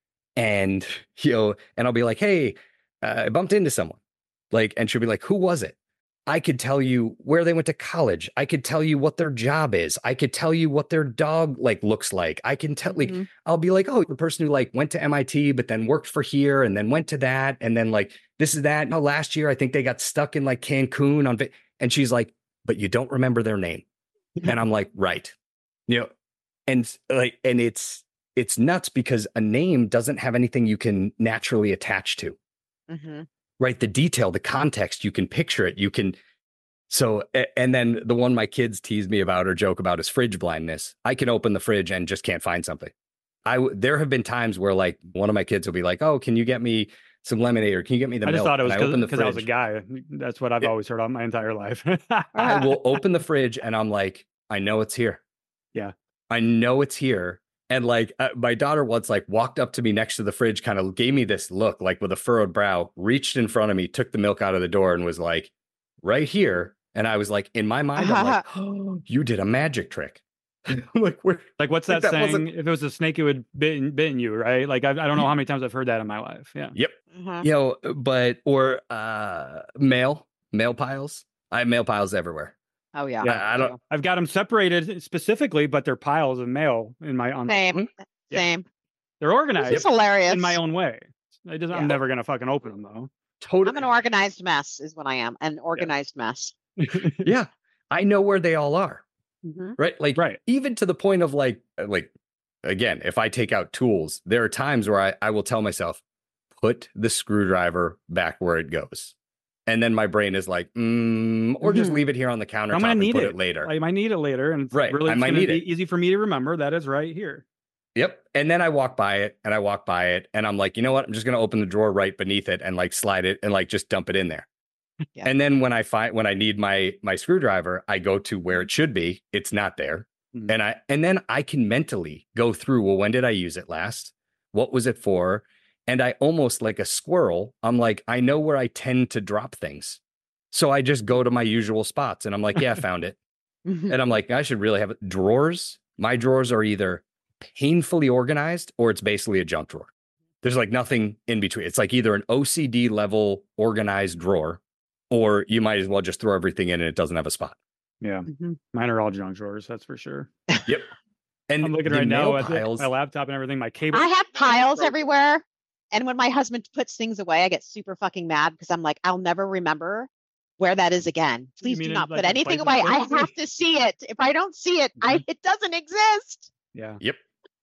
and, and I'll be like, hey, I bumped into someone like, and she'll be like, who was it? I could tell you where they went to college. I could tell you what their job is. I could tell you what their dog like looks like. I can tell like, I'll be like, oh, the person who like went to MIT, but then worked for here and then went to that. And then like, this is that. No, last year, I think they got stuck in like Cancun on, and she's like, but you don't remember their name. And I'm like, right. And like, and it's nuts because a name doesn't have anything you can naturally attach to. Right. The detail, the context, you can picture it. You can. So, and then the one my kids tease me about or joke about is fridge blindness. I can open the fridge and just can't find something. There have been times where like one of my kids will be like, oh, can you get me some lemonade or can you get me the milk? I just thought it was because I was a guy. That's what I've always heard all my entire life. I will open the fridge and I'm like, I know it's here. Yeah. I know it's here. And like my daughter once like walked up to me next to the fridge, kind of gave me this look like with a furrowed brow, reached in front of me, took the milk out of the door and was like, right here. And I was like, in my mind, I'm like, oh, you did a magic trick. Like what's that saying? If it was a snake, it would bitten you, right? Like I don't know how many times I've heard that in my life. Yeah. Yep. But or mail piles. I have mail piles everywhere. Oh yeah. I've got them separated specifically, but they're piles of mail in my own. Same. They're organized. It's hilarious in my own way. I'm never gonna fucking open them though. Totally. I'm an organized mess, is what I am. An organized mess. Yeah, I know where they all are. Right. Like even to the point of like again, if I take out tools, there are times where I will tell myself, put the screwdriver back where it goes. And then my brain is like, or just leave it here on the countertop and put it later. I might need it later. And it's really I might need it. Easy for me to remember. That is right here. Yep. And then I walk by it and I'm like, you know what? I'm just going to open the drawer right beneath it and like slide it and like just dump it in there. Yeah. And then when I need my screwdriver, I go to where it should be. It's not there. And then I can mentally go through, well, when did I use it last? What was it for? And I almost like a squirrel, I'm like, I know where I tend to drop things. So I just go to my usual spots and I'm like, yeah, I found it. And I'm like, I should really have it. Drawers. My drawers are either painfully organized or it's basically a junk drawer. There's like nothing in between. It's like either an OCD level organized drawer or you might as well just throw everything in and it doesn't have a spot. Yeah. Mine are all junk drawers. That's for sure. Yep. And I'm looking right now at my laptop and everything, my cable. I have piles everywhere. And when my husband puts things away, I get super fucking mad because I'm like, I'll never remember where that is again. Please do not put anything away. I have to see it. If I don't see it, it doesn't exist. Yeah. Yep.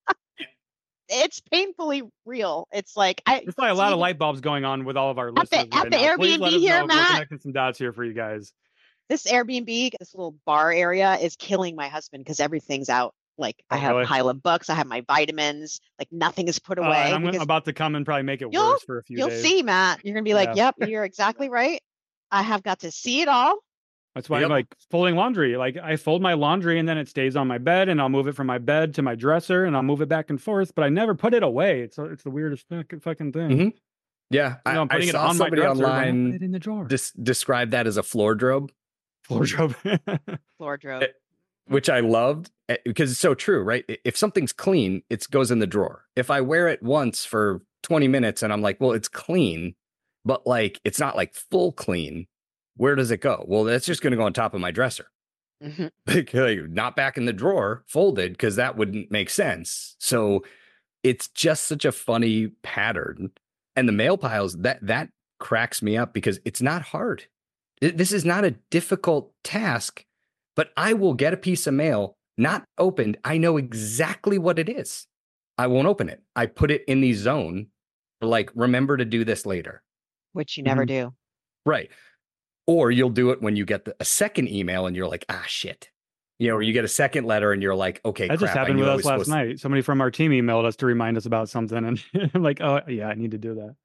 It's painfully real. It's like there's probably a lot of light bulbs going on with all of our listeners. At the Airbnb here, Matt. We're connecting some dots here for you guys. This Airbnb, this little bar area is killing my husband because everything's out. Like I have a pile of books. I have my vitamins. Like nothing is put away. I'm about to come and probably make it worse for a few days. You'll see, Matt. You're going to be like, yep, you're exactly right. I have got to see it all. That's why I'm like folding laundry. Like I fold my laundry and then it stays on my bed and I'll move it from my bed to my dresser and I'll move it back and forth, but I never put it away. It's the weirdest fucking thing. Mm-hmm. Yeah. I'm putting it on somebody my dresser, online put it in the drawer. Describe that as a floor drobe. Floor drobe. Floor drobe. Which I loved because it's so true, right? If something's clean, it goes in the drawer. If I wear it once for 20 minutes and I'm like, well, it's clean, but like, it's not like full clean. Where does it go? Well, that's just going to go on top of my dresser. Mm-hmm. Like, not back in the drawer, folded, because that wouldn't make sense. So it's just such a funny pattern. And the mail piles, that cracks me up because it's not hard. This is not a difficult task, but I will get a piece of mail not opened. I know exactly what it is. I won't open it. I put it in the zone, like, remember to do this later. Which you never do. Right. Or you'll do it when you get a second email and you're like, shit. Or you get a second letter and you're like, okay, that just happened with us last night. Somebody from our team emailed us to remind us about something. And I'm like, oh, yeah, I need to do that.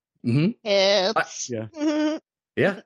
Mm-hmm. Yeah.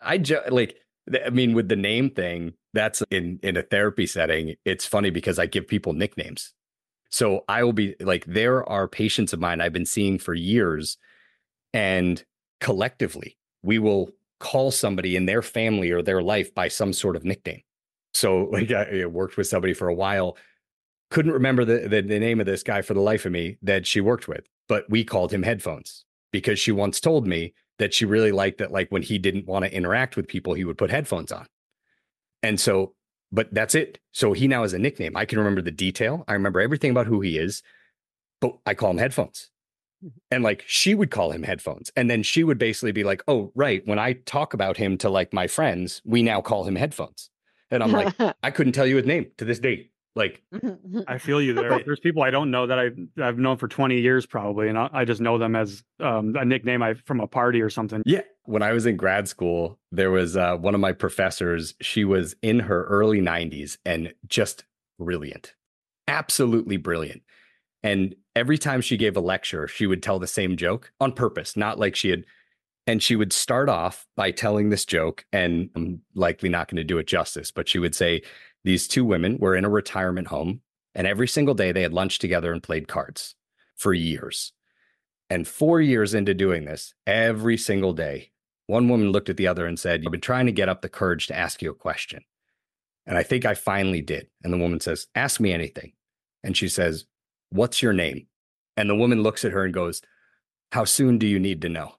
I mean, with the name thing, that's in a therapy setting, it's funny because I give people nicknames. So I will be like, there are patients of mine I've been seeing for years, and collectively we will call somebody in their family or their life by some sort of nickname. So like I worked with somebody for a while, couldn't remember the name of this guy for the life of me that she worked with, but we called him Headphones because she once told me that she really liked that, like when he didn't want to interact with people, he would put headphones on. And so, but that's it. So he now has a nickname. I can remember the detail. I remember everything about who he is, but I call him Headphones. And like, she would call him Headphones. And then she would basically be like, oh, right. When I talk about him to like my friends, we now call him Headphones. And I'm like, I couldn't tell you his name to this date. Like, I feel you there. There's people I don't know that I've known for 20 years probably. And I just know them as a nickname from a party or something. Yeah. When I was in grad school, there was one of my professors. She was in her early 90s and just brilliant, absolutely brilliant. And every time she gave a lecture, she would tell the same joke on purpose, not like she had. And she would start off by telling this joke, and I'm likely not going to do it justice, but she would say, these two women were in a retirement home, and every single day they had lunch together and played cards for years. And 4 years into doing this, every single day, one woman looked at the other and said, I've been trying to get up the courage to ask you a question. And I think I finally did. And the woman says, ask me anything. And she says, what's your name? And the woman looks at her and goes, how soon do you need to know?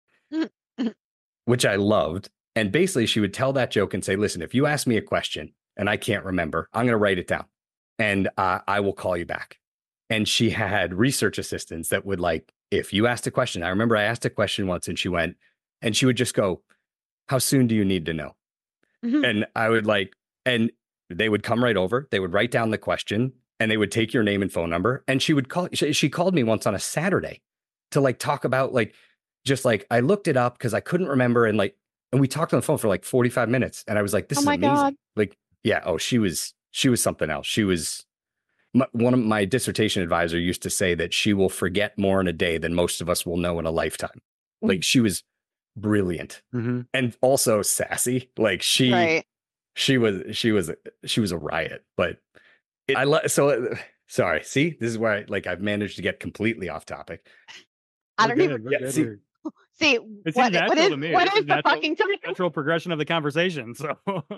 Which I loved. And basically she would tell that joke and say, listen, if you ask me a question and I can't remember, I'm going to write it down and I will call you back. And she had research assistants that would, like, if you asked a question, I remember I asked a question once and she would just go, how soon do you need to know? Mm-hmm. And I would and they would come right over, they would write down the question and they would take your name and phone number. And she would she called me once on a Saturday to like talk about just I looked it up because I couldn't remember. And we talked on the phone for like 45 minutes. And I was like, this is amazing. God. Like, yeah. Oh, she was something else. She was one of my dissertation advisor used to say that she will forget more in a day than most of us will know in a lifetime. Like she was brilliant and also sassy. Like she was a riot, but sorry. See, this is where I've managed to get completely off topic. I don't even see it seems natural to me. What is the fucking natural progression of the conversation? So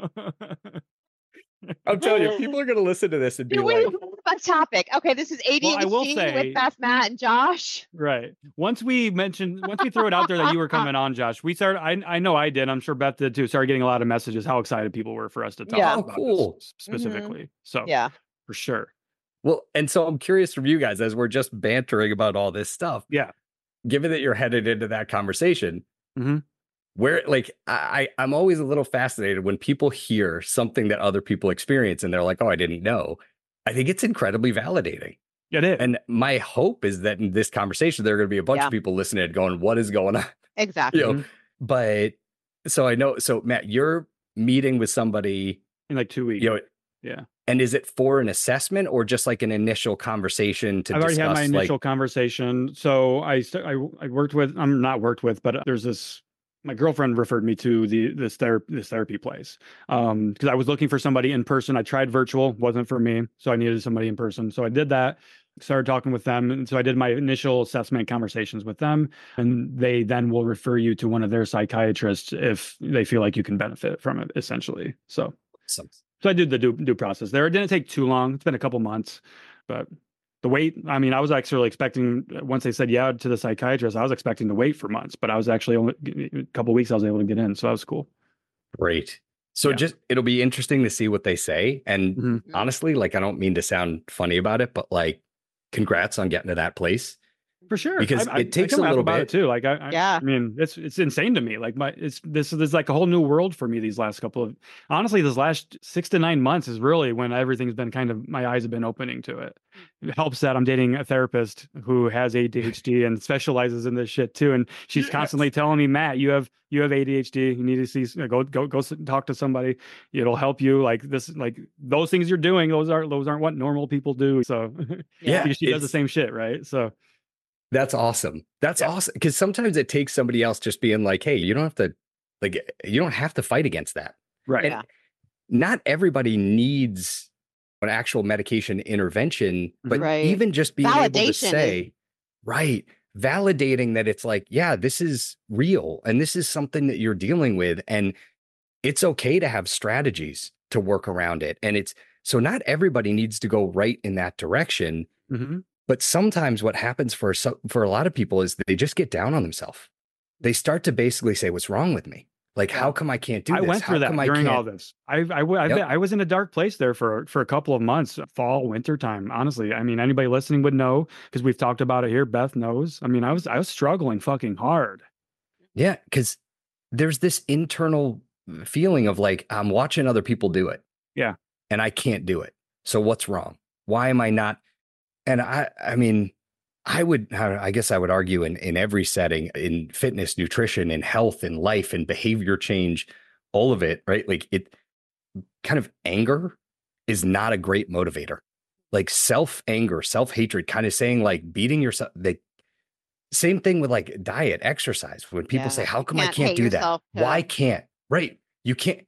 I'm telling you, people are going to listen to this and be like, a topic. Okay, this is ADHD with Beth, Matt, and Josh. Right. Once we threw it out there that you were coming on, Josh, we started. I know I did. I'm sure Beth did too. Started getting a lot of messages how excited people were for us to talk about this specifically. So yeah, for sure. Well, and so I'm curious from you guys as we're just bantering about all this stuff. Yeah. Given that you're headed into that conversation, where I'm always a little fascinated when people hear something that other people experience and they're like, oh, I didn't know. I think it's incredibly validating. It is. And my hope is that in this conversation, there are going to be a bunch of people listening and going, what is going on? Exactly. But so I know, so Matt, you're meeting with somebody in like 2 weeks. Yeah. And is it for an assessment or just like an initial conversation to I've discuss? already had my initial conversation. So I worked with, I'm not worked with, but there's this, my girlfriend referred me to this therapy place. Because I was looking for somebody in person. I tried virtual, wasn't for me. So I needed somebody in person. So I did that, started talking with them. And so I did my initial assessment conversations with them. And they then will refer you to one of their psychiatrists if they feel like you can benefit from it, essentially. So I did the due process there. It didn't take too long. It's been a couple months, but the wait, I mean, I was actually expecting, once they said yeah to the psychiatrist, I was expecting to wait for months, but I was actually only a couple of weeks I was able to get in. So that was cool. Great. So it'll be interesting to see what they say. And honestly, like, I don't mean to sound funny about it, but like, congrats on getting to that place. For sure, because it takes a little bit. It too. Like, I mean, it's insane to me. Like, this is like a whole new world for me. These last honestly, this last 6 to 9 months is really when everything's been kind of, my eyes have been opening to it. It helps that I'm dating a therapist who has ADHD and specializes in this shit too. And she's constantly telling me, Matt, you have ADHD. You need to see, go talk to somebody. It'll help you. Like this, like those things you're doing, those aren't what normal people do. So she does the same shit, right? So. That's awesome. That's awesome. Because sometimes it takes somebody else just being like, hey, you don't have to fight against that. Right. And not everybody needs an actual medication intervention, but even just being able to say, validating that it's like, yeah, this is real and this is something that you're dealing with. And it's okay to have strategies to work around it. And so not everybody needs to go right in that direction. Mm-hmm. But sometimes what happens for a lot of people is they just get down on themselves. They start to basically say, what's wrong with me? Like, how come I can't do this? I went through that during all this. I was in a dark place there for a couple of months, fall, winter time. Honestly, I mean, anybody listening would know because we've talked about it here. Beth knows. I mean, I was struggling fucking hard. Yeah, because there's this internal feeling of like, I'm watching other people do it. Yeah. And I can't do it. So what's wrong? Why am I not? And I mean, I guess I would argue in every setting, in fitness, nutrition, in health, in life, in behavior change, all of it, right? Like, it kind of, anger is not a great motivator. Like self-anger, self-hatred, kind of saying like beating yourself. Same thing with like diet, exercise. When people say, how come I can't do that? Why can't? Right. You can't.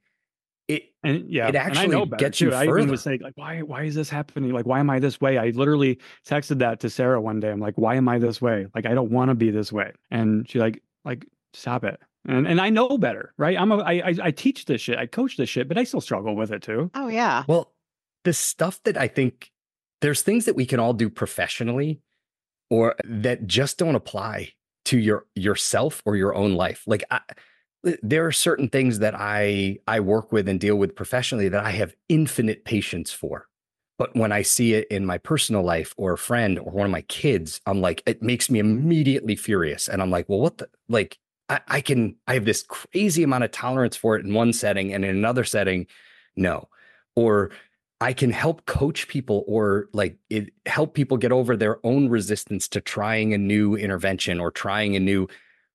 It actually gets you further. I even was saying, like, why is this happening? Like, why am I this way? I literally texted that to Sarah one day. I'm like, why am I this way? Like, I don't want to be this way. And she's like, stop it. And I know better, right? I teach this shit. I coach this shit, but I still struggle with it too. Oh yeah. Well, the stuff that I think there's things that we can all do professionally or that just don't apply to yourself or your own life. Like, there are certain things that I work with and deal with professionally that I have infinite patience for. But when I see it in my personal life or a friend or one of my kids, I'm like, it makes me immediately furious. And I'm like, well, what the, like, I have this crazy amount of tolerance for it in one setting, and in another setting, no. Or I can help coach people or help people get over their own resistance to trying a new intervention or trying a new,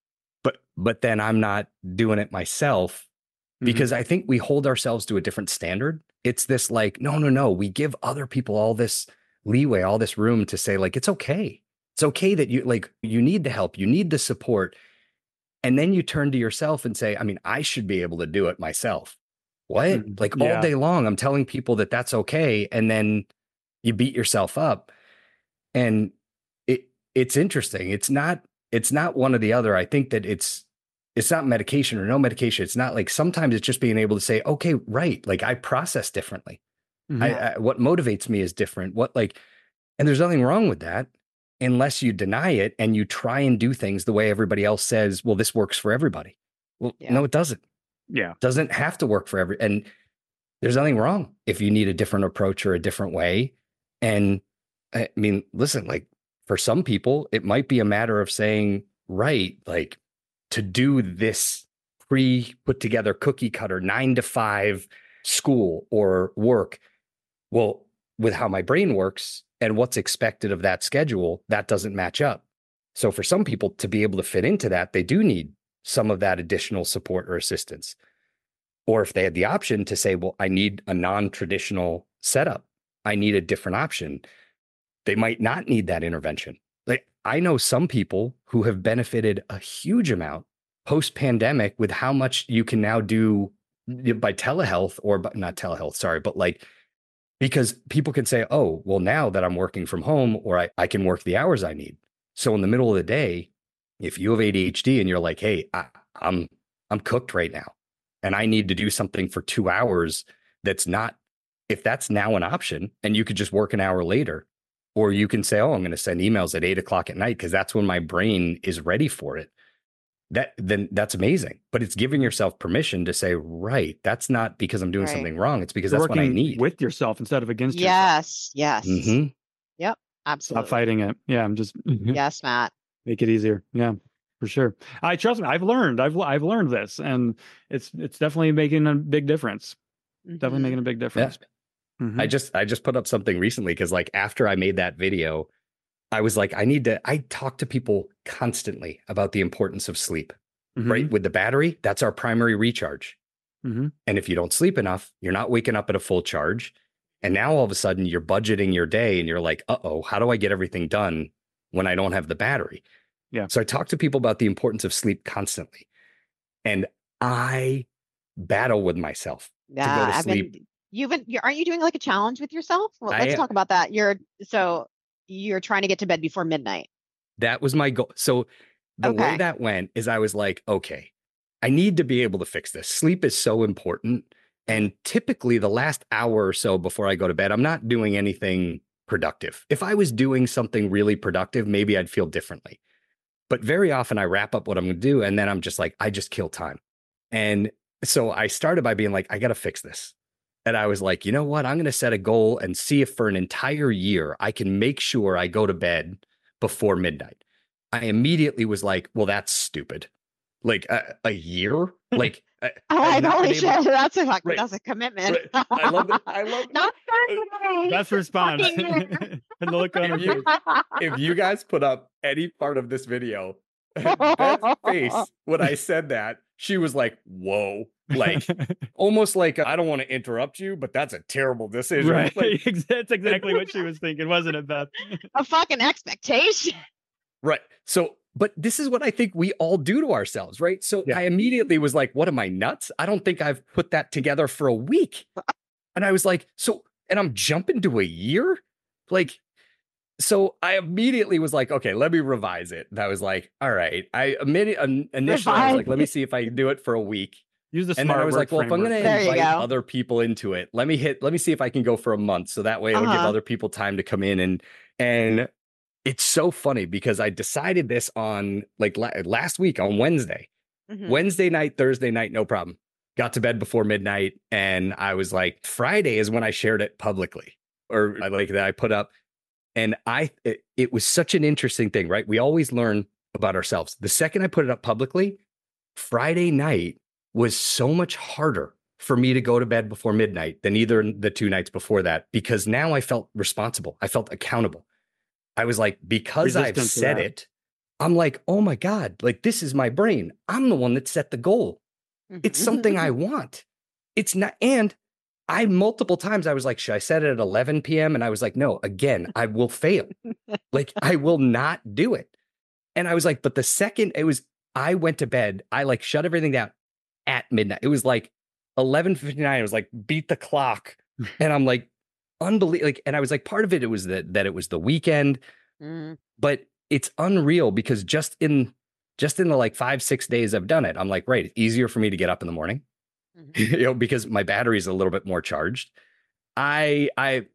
but then I'm not doing it myself because I think we hold ourselves to a different standard. It's this like, no. We give other people all this leeway, all this room to say like, it's okay. It's okay that you need the help, you need the support. And then you turn to yourself and say, I mean, I should be able to do it myself. What? All day long, I'm telling people that that's okay. And then you beat yourself up. And it's interesting. It's not one or the other. I think that it's not medication or no medication. It's not like, sometimes it's just being able to say, okay, right. Like, I process differently. What motivates me is different. And there's nothing wrong with that unless you deny it and you try and do things the way everybody else says, well, this works for everybody. Well, no, it doesn't. Yeah. It doesn't have to work for and there's nothing wrong if you need a different approach or a different way. And I mean, listen, like, for some people, it might be a matter of saying, right, like, to do this put together cookie cutter 9 to 5 school or work. Well, with how my brain works and what's expected of that schedule, that doesn't match up. So for some people to be able to fit into that, they do need some of that additional support or assistance. Or if they had the option to say, well, I need a non-traditional setup, I need a different option, they might not need that intervention. Like, I know some people who have benefited a huge amount post-pandemic with how much you can now do by telehealth, or not telehealth, sorry, but like, because people can say, oh, well, now that I'm working from home, or I can work the hours I need. So in the middle of the day, if you have ADHD and you're like, hey, I'm cooked right now and I need to do something for 2 hours, that's not, if that's now an option and you could just work an hour later, or you can say, oh, I'm going to send emails at 8:00 at night because that's when my brain is ready for it. Then that's amazing. But it's giving yourself permission to say, right, that's not because I'm doing something wrong. It's because that's what I need. With yourself instead of against yourself. Yes. Mm-hmm. Yep. Absolutely. Stop fighting it. Yeah. I'm just. Yes, Matt. Make it easier. Yeah, for sure. I trust me. I've learned this, and it's definitely making a big difference. Mm-hmm. Definitely making a big difference. Yeah. Mm-hmm. I just put up something recently because like after I made that video, I was like, I talk to people constantly about the importance of sleep, right? With the battery, that's our primary recharge. Mm-hmm. And if you don't sleep enough, you're not waking up at a full charge. And now all of a sudden you're budgeting your day and you're like, uh-oh, how do I get everything done when I don't have the battery? Yeah. So I talk to people about the importance of sleep constantly. And I battle with myself to go to sleep. Aren't you doing like a challenge with yourself? Well, let's talk about that. You're trying to get to bed before midnight. That was my goal. So the way that went is I was like, okay, I need to be able to fix this. Sleep is so important. And typically the last hour or so before I go to bed, I'm not doing anything productive. If I was doing something really productive, maybe I'd feel differently. But very often I wrap up what I'm going to do. And then I'm just like, I just kill time. And so I started by being like, I got to fix this. And I was like, you know what? I'm going to set a goal and see if for an entire year, I can make sure I go to bed before midnight. I immediately was like, well, that's stupid. Like a year? Like, holy shit. That's a commitment. Right. I love it. Not That's response. And the look on her face. If you guys put up any part of this video, Beth's face when I said that, she was like, whoa. Like almost like, I don't want to interrupt you, but that's a terrible decision. Right. Like, that's exactly what she was thinking, wasn't it, Beth? A fucking expectation. Right. So, but this is what I think we all do to ourselves, right? So I immediately was like, what am I, nuts? I don't think I've put that together for a week. And I was like, and I'm jumping to a year? Like, so I immediately was like, okay, let me revise it. And I was like, all right. Initially, I was like, let me see if I can do it for a week. Use the smart and then I was like, well, if I'm going to invite other people into it, let me see if I can go for a month. So that way I'll give other people time to come in. And it's so funny because I decided this on like last week on Wednesday. Mm-hmm. Wednesday night, Thursday night, no problem. Got to bed before midnight. And I was like, Friday is when I shared it publicly, or I put up. And it was such an interesting thing, right? We always learn about ourselves. The second I put it up publicly, Friday night was so much harder for me to go to bed before midnight than either the 2 nights before that, because now I felt responsible. I felt accountable. I was like, because I've said it, I'm like, oh my God, like this is my brain. I'm the one that set the goal. Mm-hmm. It's something I want. It's not. And I multiple times I was like, should I set it at 11 p.m.? And I was like, no, again, I will fail. Like I will not do it. And I was like, but the second I went to bed, I like shut everything down at midnight. It was like 11:59. I was like, beat the clock. And I'm like, unbelievable. Like, and I was like, part of it was that it was the weekend, but it's unreal because just in the like 5-6 days I've done it, I'm like, right, it's easier for me to get up in the morning, because my battery is a little bit more charged. I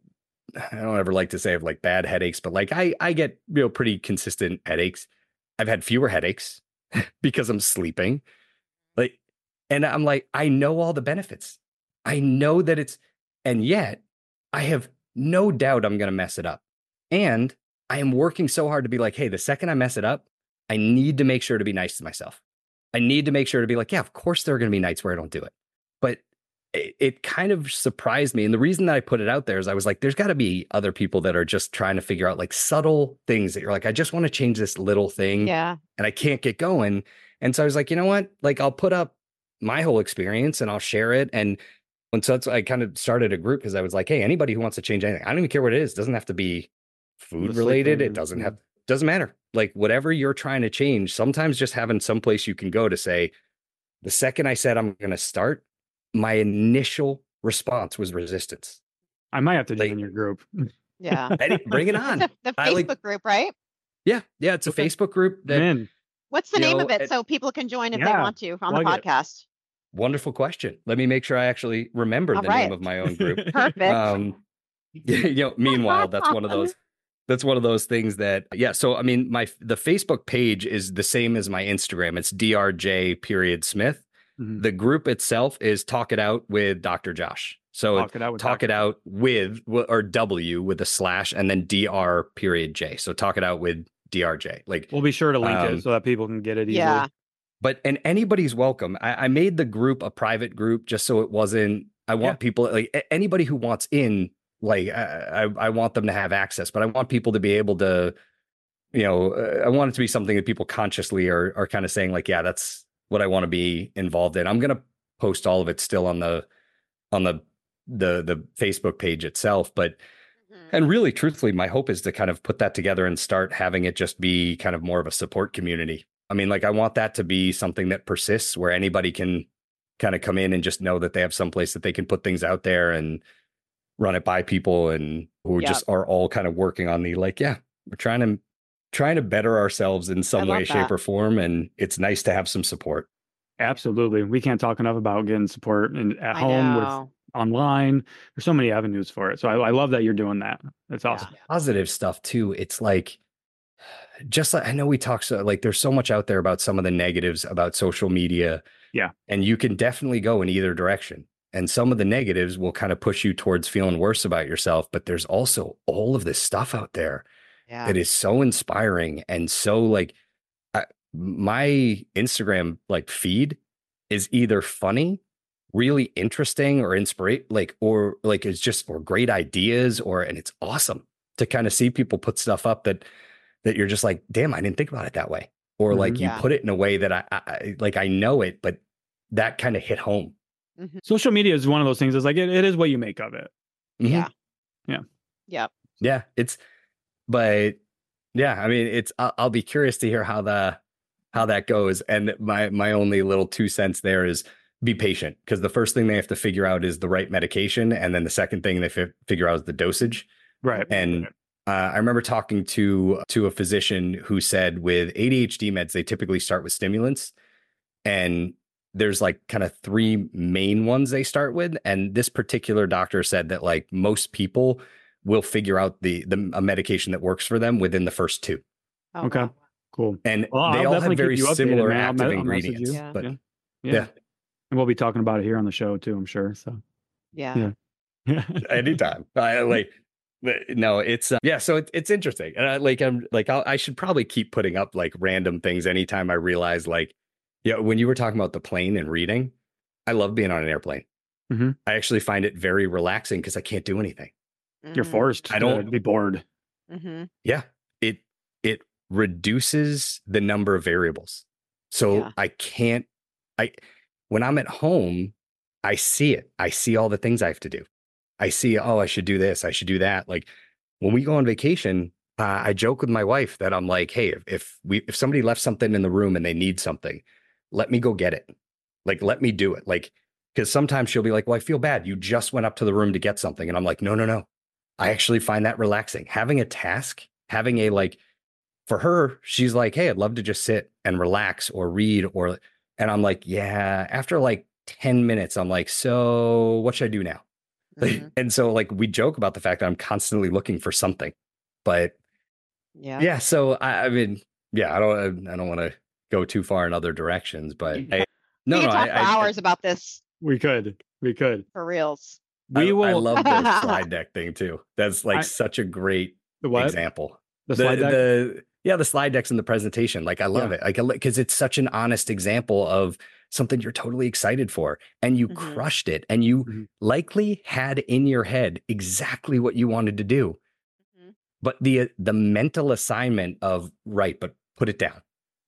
don't ever like to say I have like bad headaches, but like I get pretty consistent headaches. I've had fewer headaches because I'm sleeping. Like, and I'm like, I know all the benefits. I know that and yet I have no doubt I'm going to mess it up. And I am working so hard to be like, hey, the second I mess it up, I need to make sure to be nice to myself. I need to make sure to be like, yeah, of course there are going to be nights where I don't do it. But it kind of surprised me. And the reason that I put it out there is I was like, there's got to be other people that are just trying to figure out like subtle things that you're like, I just want to change this little thing. Yeah. And I can't get going. And so I was like, you know what? Like I'll put up my whole experience and I'll share it. And so I kind of started a group because I was like, hey, anybody who wants to change anything, I don't even care what it is. It doesn't have to be food related. It doesn't matter. Like whatever you're trying to change, sometimes just having someplace you can go to say, the second I said I'm going to start, my initial response was resistance. I might have to join your group. Yeah. Bring it on. The Facebook group, right? Yeah. Yeah. It's a Facebook group. What's the name of it so people can join if they want to on the podcast? Wonderful question. Let me make sure I actually remember the name of my own group. Perfect. Meanwhile, that's one of those things that, So, I mean, the Facebook page is the same as my Instagram. It's drj.smith. Mm-hmm. The group itself is Talk It Out with Dr. Josh. So Talk It Out with, or W with a slash and then dr.j. So Talk It Out with DRJ. Like we'll be sure to link it so that people can get it easily. Yeah. But anybody's welcome. I made the group a private group just so it wasn't. I want people like anybody who wants in. Like I want them to have access, but I want people to be able to, I want it to be something that people consciously are kind of saying like, yeah, that's what I want to be involved in. I'm gonna post all of it still on the Facebook page itself, but. And really, truthfully, my hope is to kind of put that together and start having it just be kind of more of a support community. I mean, like I want that to be something that persists where anybody can kind of come in and just know that they have someplace that they can put things out there and run it by people and who just are all kind of working on the like, we're trying to better ourselves in some way, shape or form. And it's nice to have some support. Absolutely. We can't talk enough about getting support at home with online. There's so many avenues for it. So I love that you're doing that. That's awesome. Positive stuff too. It's like, just like I know we talk there's so much out there about some of the negatives about social media. Yeah. And you can definitely go in either direction. And some of the negatives will kind of push you towards feeling worse about yourself. But there's also all of this stuff out there that is so inspiring and so like my Instagram feed is either funny, really interesting or or great ideas and it's awesome to kind of see people put stuff up that you're just like, damn, I didn't think about it that way. Or you put it in a way that I know it, but that kind of hit home. Mm-hmm. Social media is one of those things. It's like, it is what you make of it. Mm-hmm. Yeah. Yeah. Yeah. Yeah. I mean, I'll be curious to hear how that goes. And my only little 2 cents there is be patient, because the first thing they have to figure out is the right medication. And then the second thing they figure out is the dosage. Right. And I remember talking to a physician who said with ADHD meds, they typically start with stimulants, and there's kind of 3 main ones they start with. And this particular doctor said that most people will figure out a medication that works for them within the first 2. Oh, okay. Wow. Cool. And they all have very similar active ingredients. Yeah. And we'll be talking about it here on the show too, I'm sure. So yeah. Anytime. No, it's so it's interesting. And I should probably keep putting up random things anytime I realize when you were talking about the plane and reading, I love being on an airplane. Mm-hmm. I actually find it very relaxing because I can't do anything. You're forced. I don't be bored. Mm-hmm. Yeah. It reduces the number of variables. So when I'm at home, I see it. I see all the things I have to do. I see, I should do this. I should do that. When we go on vacation, I joke with my wife that I'm like, hey, if somebody left something in the room and they need something, let me go get it. Let me do it. Because sometimes she'll be like, well, I feel bad. You just went up to the room to get something. And I'm like, no. I actually find that relaxing. Having a task, having for her, she's like, hey, I'd love to just sit and relax or read and I'm like, yeah, after 10 minutes, I'm like, so what should I do now? Mm-hmm. And so we joke about the fact that I'm constantly looking for something, but so I mean, I don't want to go too far in other directions, but we could talk for hours about this. We could for reals. I love the slide deck thing too. That's such a great example. The slide deck? The slide decks in the presentation. I love it. Because it's such an honest example of something you're totally excited for, and you crushed it, and you likely had in your head exactly what you wanted to do. But the mental assignment of but put it down.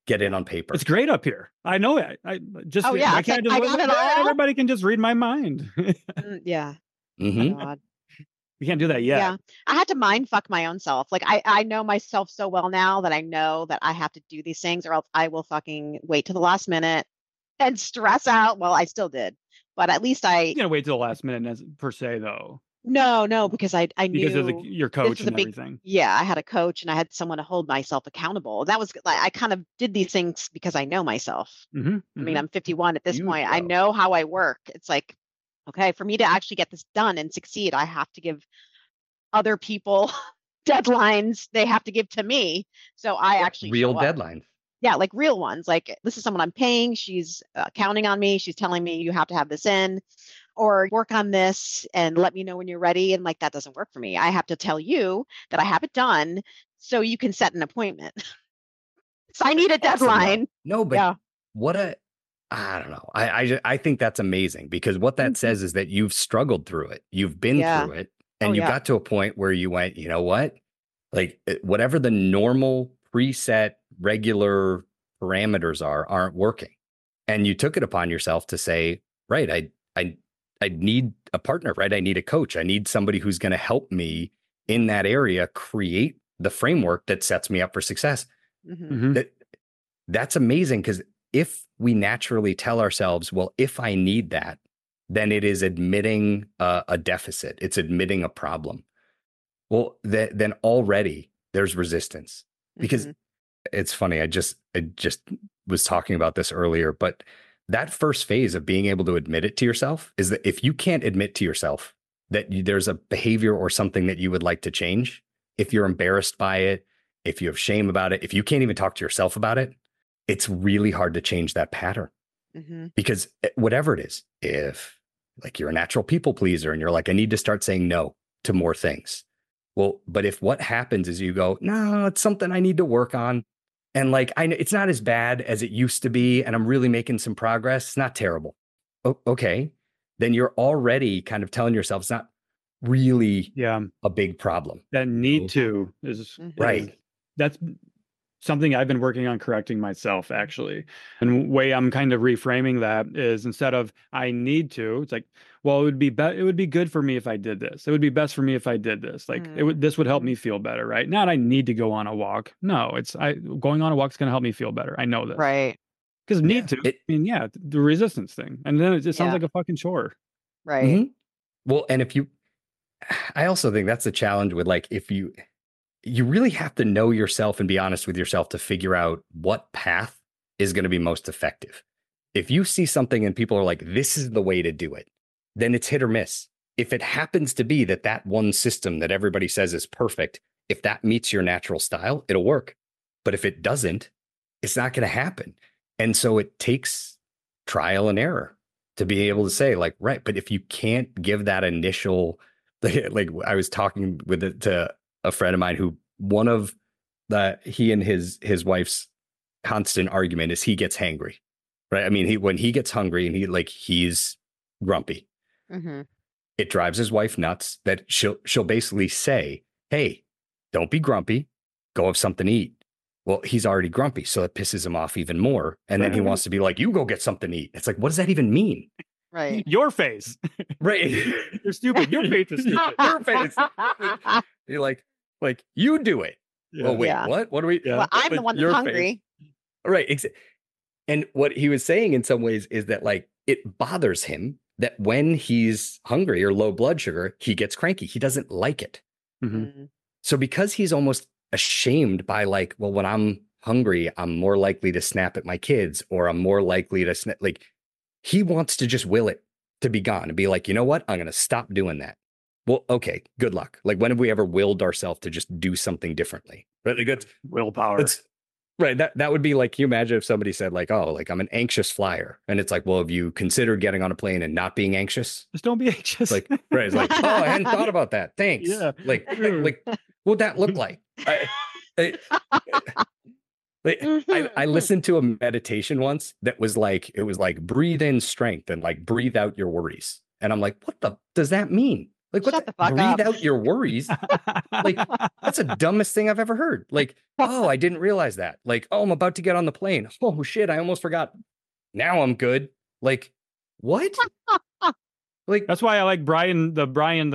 get in on paper. It's great up here. I know it. I just, yeah, I can't like, just, everybody can just read my mind. Yeah. Mm-hmm. God. We can't do that yet. Yeah. I had to mind fuck my own self. Like I know myself so well now that I know that I have to do these things or else I will fucking wait to the last minute and stress out. Well, I still did, but at least You're gonna wait till the last minute per se though. No, because I knew because of your coach and everything. Yeah, I had a coach and I had someone to hold myself accountable. That was like I kind of did these things because I know myself. Mm-hmm. I mean, I'm 51 at this point. I know how I work. It's like, okay, for me to actually get this done and succeed, I have to give other people deadlines they have to give to me. So I actually real deadlines. Yeah, like real ones. Like this is someone I'm paying. She's counting on me. She's telling me you have to have this in or work on this and let me know when you're ready. And like, that doesn't work for me. I have to tell you that I have it done so you can set an appointment. So I need a deadline. Awesome. No, but I don't know. I think that's amazing because what that says is that you've struggled through it. You've been through it and you got to a point where you went, you know what? Like whatever the normal preset regular parameters aren't working. And you took it upon yourself to say, right, I need a partner, right? I need a coach. I need somebody who's going to help me in that area create the framework that sets me up for success. Mm-hmm. That's amazing because if we naturally tell ourselves, well, if I need that, then it is admitting a deficit. It's admitting a problem. Well, then already there's resistance because it's funny. I just was talking about this earlier, but that first phase of being able to admit it to yourself is that if you can't admit to yourself that there's a behavior or something that you would like to change, if you're embarrassed by it, if you have shame about it, if you can't even talk to yourself about it, it's really hard to change that pattern. Because whatever it is, if like you're a natural people pleaser and you're like, I need to start saying no to more things. Well, but if what happens is you go, no, it's something I need to work on. And like, I know it's not as bad as it used to be. And I'm really making some progress. It's not terrible. Okay. Then you're already kind of telling yourself it's not really a big problem. That need to is right. That's something I've been working on correcting myself, actually. And the way I'm kind of reframing that is instead of I need to, it's like, well, it would be good for me if I did this. It would be best for me if I did this. Like this would help me feel better, right? Not I need to go on a walk. No, going on a walk is going to help me feel better. I know this. Right. Because the resistance thing. And then it just sounds like a fucking chore. Right. Mm-hmm. Well, and I also think that's the challenge with like, if you really have to know yourself and be honest with yourself to figure out what path is going to be most effective. If you see something and people are like, this is the way to do it, then it's hit or miss. If it happens to be that one system that everybody says is perfect, if that meets your natural style, it'll work. But if it doesn't, it's not going to happen. And so it takes trial and error to be able to say like, right. But if you can't give that initial, like I was talking to a friend of mine who one of he and his wife's constant argument is he gets hangry, right? I mean, when he gets hungry and he's grumpy, it drives his wife nuts that she'll basically say, hey, don't be grumpy, go have something to eat. Well, he's already grumpy, so it pisses him off even more. And then he wants to be like, you go get something to eat. It's like, what does that even mean? Right. Your face. Right. You're stupid. Your face is stupid. Your face. You're like you do it. Yeah. Well, wait, what? What are we? Well, I'm the one that's hungry. Face. Right. And what he was saying in some ways is that like it bothers him that when he's hungry or low blood sugar, he gets cranky. He doesn't like it. So because he's almost ashamed by like, well, when I'm hungry, I'm more likely to snap at my kids or I'm more likely to snap. Like he wants to just will it to be gone and be like, you know what? I'm going to stop doing that. Well, okay, good luck. Like when have we ever willed ourselves to just do something differently? Right? Like that's willpower. Right. That would be like, can you imagine if somebody said like, oh, like I'm an anxious flyer. And it's like, well, have you considered getting on a plane and not being anxious? Just don't be anxious. Like, right. It's like, oh, I hadn't thought about that. Thanks. Yeah. Like what would that look like? I listened to a meditation once that was like, it was like breathe in strength and like breathe out your worries. And I'm like, what does that mean? Like, Shut the fuck breathe up. out your worries. Like, that's the dumbest thing I've ever heard. Like, oh, I didn't realize that. Like, oh, I'm about to get on the plane. Oh shit, I almost forgot. Now I'm good. Like, what? Like, that's why I like Brian the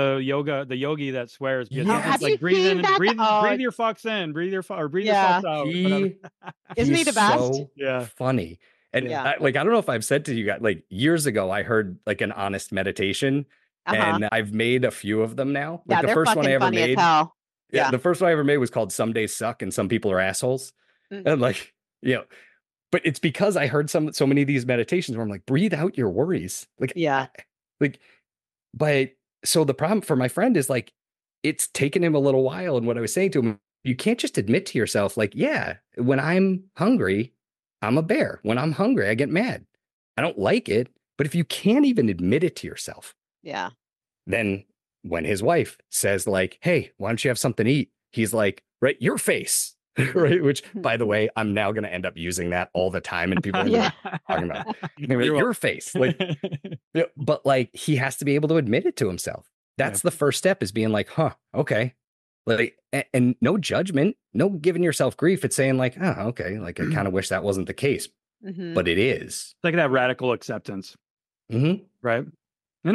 yogi that swears. Yeah, like breathe in and breathe your fucks in, breathe your fucks out. Isn't he the best? So funny. And I don't know if I've said to you guys, like years ago, I heard like an honest meditation, and I've made a few of them now. Like the first one I ever made. Yeah, the first one I ever made was called "Some Days Suck and Some People Are Assholes," and like, but it's because I heard so many of these meditations where I'm like, breathe out your worries. Like, like, but so the problem for my friend is like, it's taken him a little while. And what I was saying to him, you can't just admit to yourself, like, yeah, when I'm hungry, I'm a bear. When I'm hungry, I get mad. I don't like it. But if you can't even admit it to yourself, then when his wife says like, hey, why don't you have something to eat? He's like, right, your face. Right. Which, by the way, I'm now going to end up using that all the time. And people are talking about your face. Like, but like, he has to be able to admit it to himself. That's the first step, is being like, okay. Like, and no judgment, no giving yourself grief. It's saying like, oh, okay. Like, I kind of wish that wasn't the case, but it is. It's like that radical acceptance. Right. In a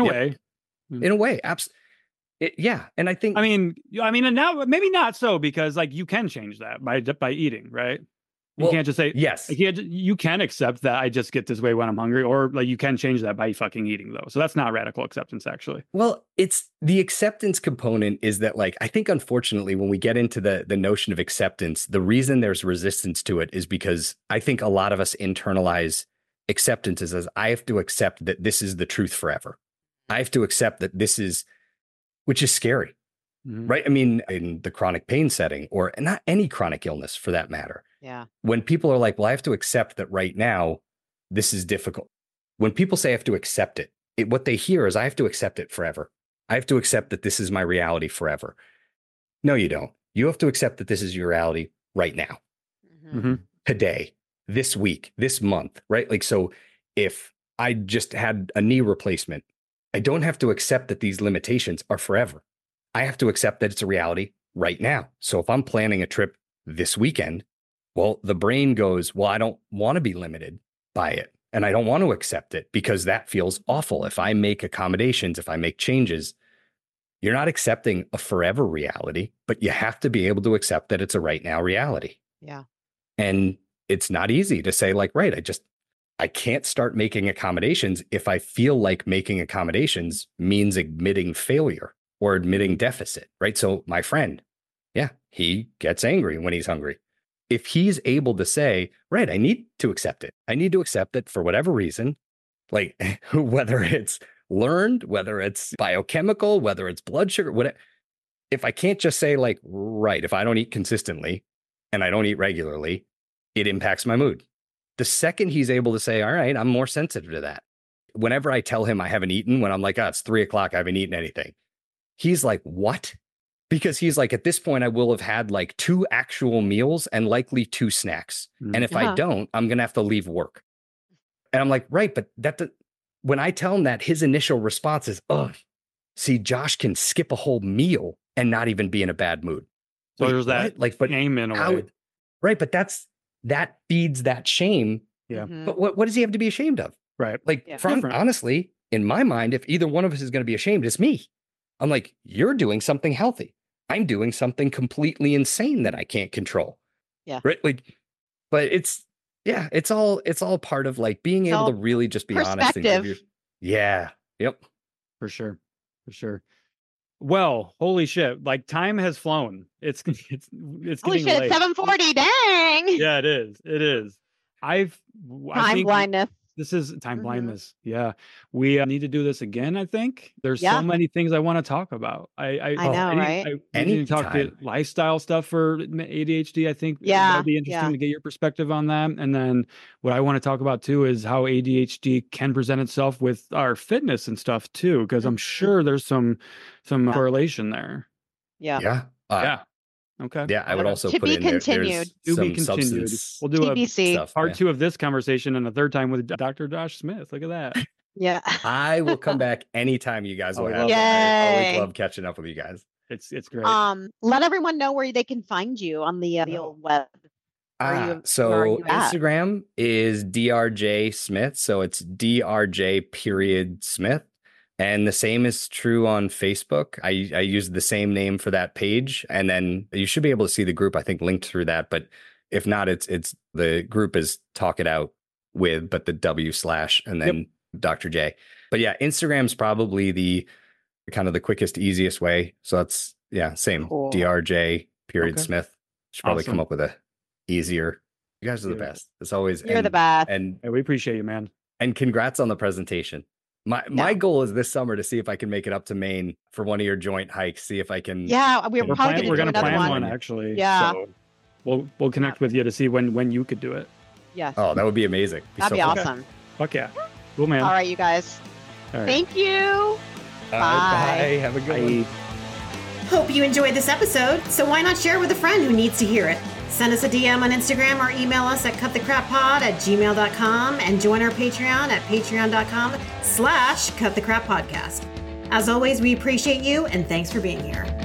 way. Absolutely. And I think, and now maybe not so, because like you can change that by eating, right? You can't just say yes. You can accept that I just get this way when I'm hungry, or like you can change that by fucking eating though. So that's not radical acceptance, actually. Well, it's the acceptance component is that, like, I think unfortunately when we get into the notion of acceptance, the reason there's resistance to it is because I think a lot of us internalize acceptance as I have to accept that this is the truth forever. I have to accept that this is, which is scary, right? I mean, in the chronic pain setting, or not any chronic illness for that matter. Yeah. When people are like, well, I have to accept that right now, this is difficult. When people say I have to accept it, what they hear is I have to accept it forever. I have to accept that this is my reality forever. No, you don't. You have to accept that this is your reality right now, today, this week, this month, right? Like, so if I just had a knee replacement, I don't have to accept that these limitations are forever. I have to accept that it's a reality right now. So if I'm planning a trip this weekend, well, the brain goes, well, I don't want to be limited by it. And I don't want to accept it because that feels awful. If I make accommodations, if I make changes, you're not accepting a forever reality, but you have to be able to accept that it's a right now reality. Yeah. And it's not easy to say like, right, I can't start making accommodations if I feel like making accommodations means admitting failure or admitting deficit, right? So my friend, he gets angry when he's hungry. If he's able to say, right, I need to accept it. I need to accept it for whatever reason, like whether it's learned, whether it's biochemical, whether it's blood sugar, whatever. If I can't just say like, right, if I don't eat consistently and I don't eat regularly, it impacts my mood. The second he's able to say, all right, I'm more sensitive to that. Whenever I tell him I haven't eaten, when I'm like, it's 3:00, I haven't eaten anything. He's like, what? Because he's like, at this point, I will have had like 2 actual meals and likely 2 snacks. And if I don't, I'm going to have to leave work. And I'm like, right. But when I tell him that, his initial response is, see, Josh can skip a whole meal and not even be in a bad mood. So there's that like shame in a way. Right. But that feeds that shame. Yeah. But what does he have to be ashamed of? Right. Like, honestly, in my mind, if either one of us is going to be ashamed, it's me. I'm like, you're doing something healthy. I'm doing something completely insane that I can't control. Yeah. Right. Like, but it's all part of like being able to really just be honest. And Yep. For sure. Well, holy shit. Like time has flown. It's holy shit, late. 7:40. Dang. Yeah, it is. I think blindness. This is time blindness. Yeah. We need to do this again, I think. There's so many things I want to talk about. I know, right? I need to talk to lifestyle stuff for ADHD. I think it would be interesting to get your perspective on that. And then what I want to talk about too is how ADHD can present itself with our fitness and stuff too, because I'm sure there's some correlation there. Yeah. Okay. Yeah, I would also put in continued. There, to be continued. We'll do TBC. a part 2 of this conversation and a third time with Dr. Josh Smith. Look at that. Yeah. I will come back anytime you guys will have. I always love catching up with you guys. It's great. Let everyone know where they can find you on the old web. So Instagram is DRJ Smith. So it's DRJ.Smith. And the same is true on Facebook. I use the same name for that page. And then you should be able to see the group, I think, linked through that. But if not, it's the group is Talk It Out with, but the W/ and then Dr. J. But yeah, Instagram's probably the kind of the quickest, easiest way. So that's, same. Cool. DRJ.Smith. Should probably come up with a easier. You guys are the best. It's always you're the best. And we appreciate you, man. And congrats on the presentation. My goal is this summer to see if I can make it up to Maine for one of your joint hikes. See if I can. Yeah, we're probably going to plan one actually. Yeah. So we'll connect with you to see when you could do it. Yes. Oh, that would be amazing. That'd be awesome. Fuck yeah. Cool, man. All right, you guys. All right. Thank you. Bye. Have a good one. Hope you enjoyed this episode. So why not share with a friend who needs to hear it? Send us a DM on Instagram or email us at cutthecrappod@gmail.com and join our Patreon at patreon.com/cutthecrappodcast. As always, we appreciate you and thanks for being here.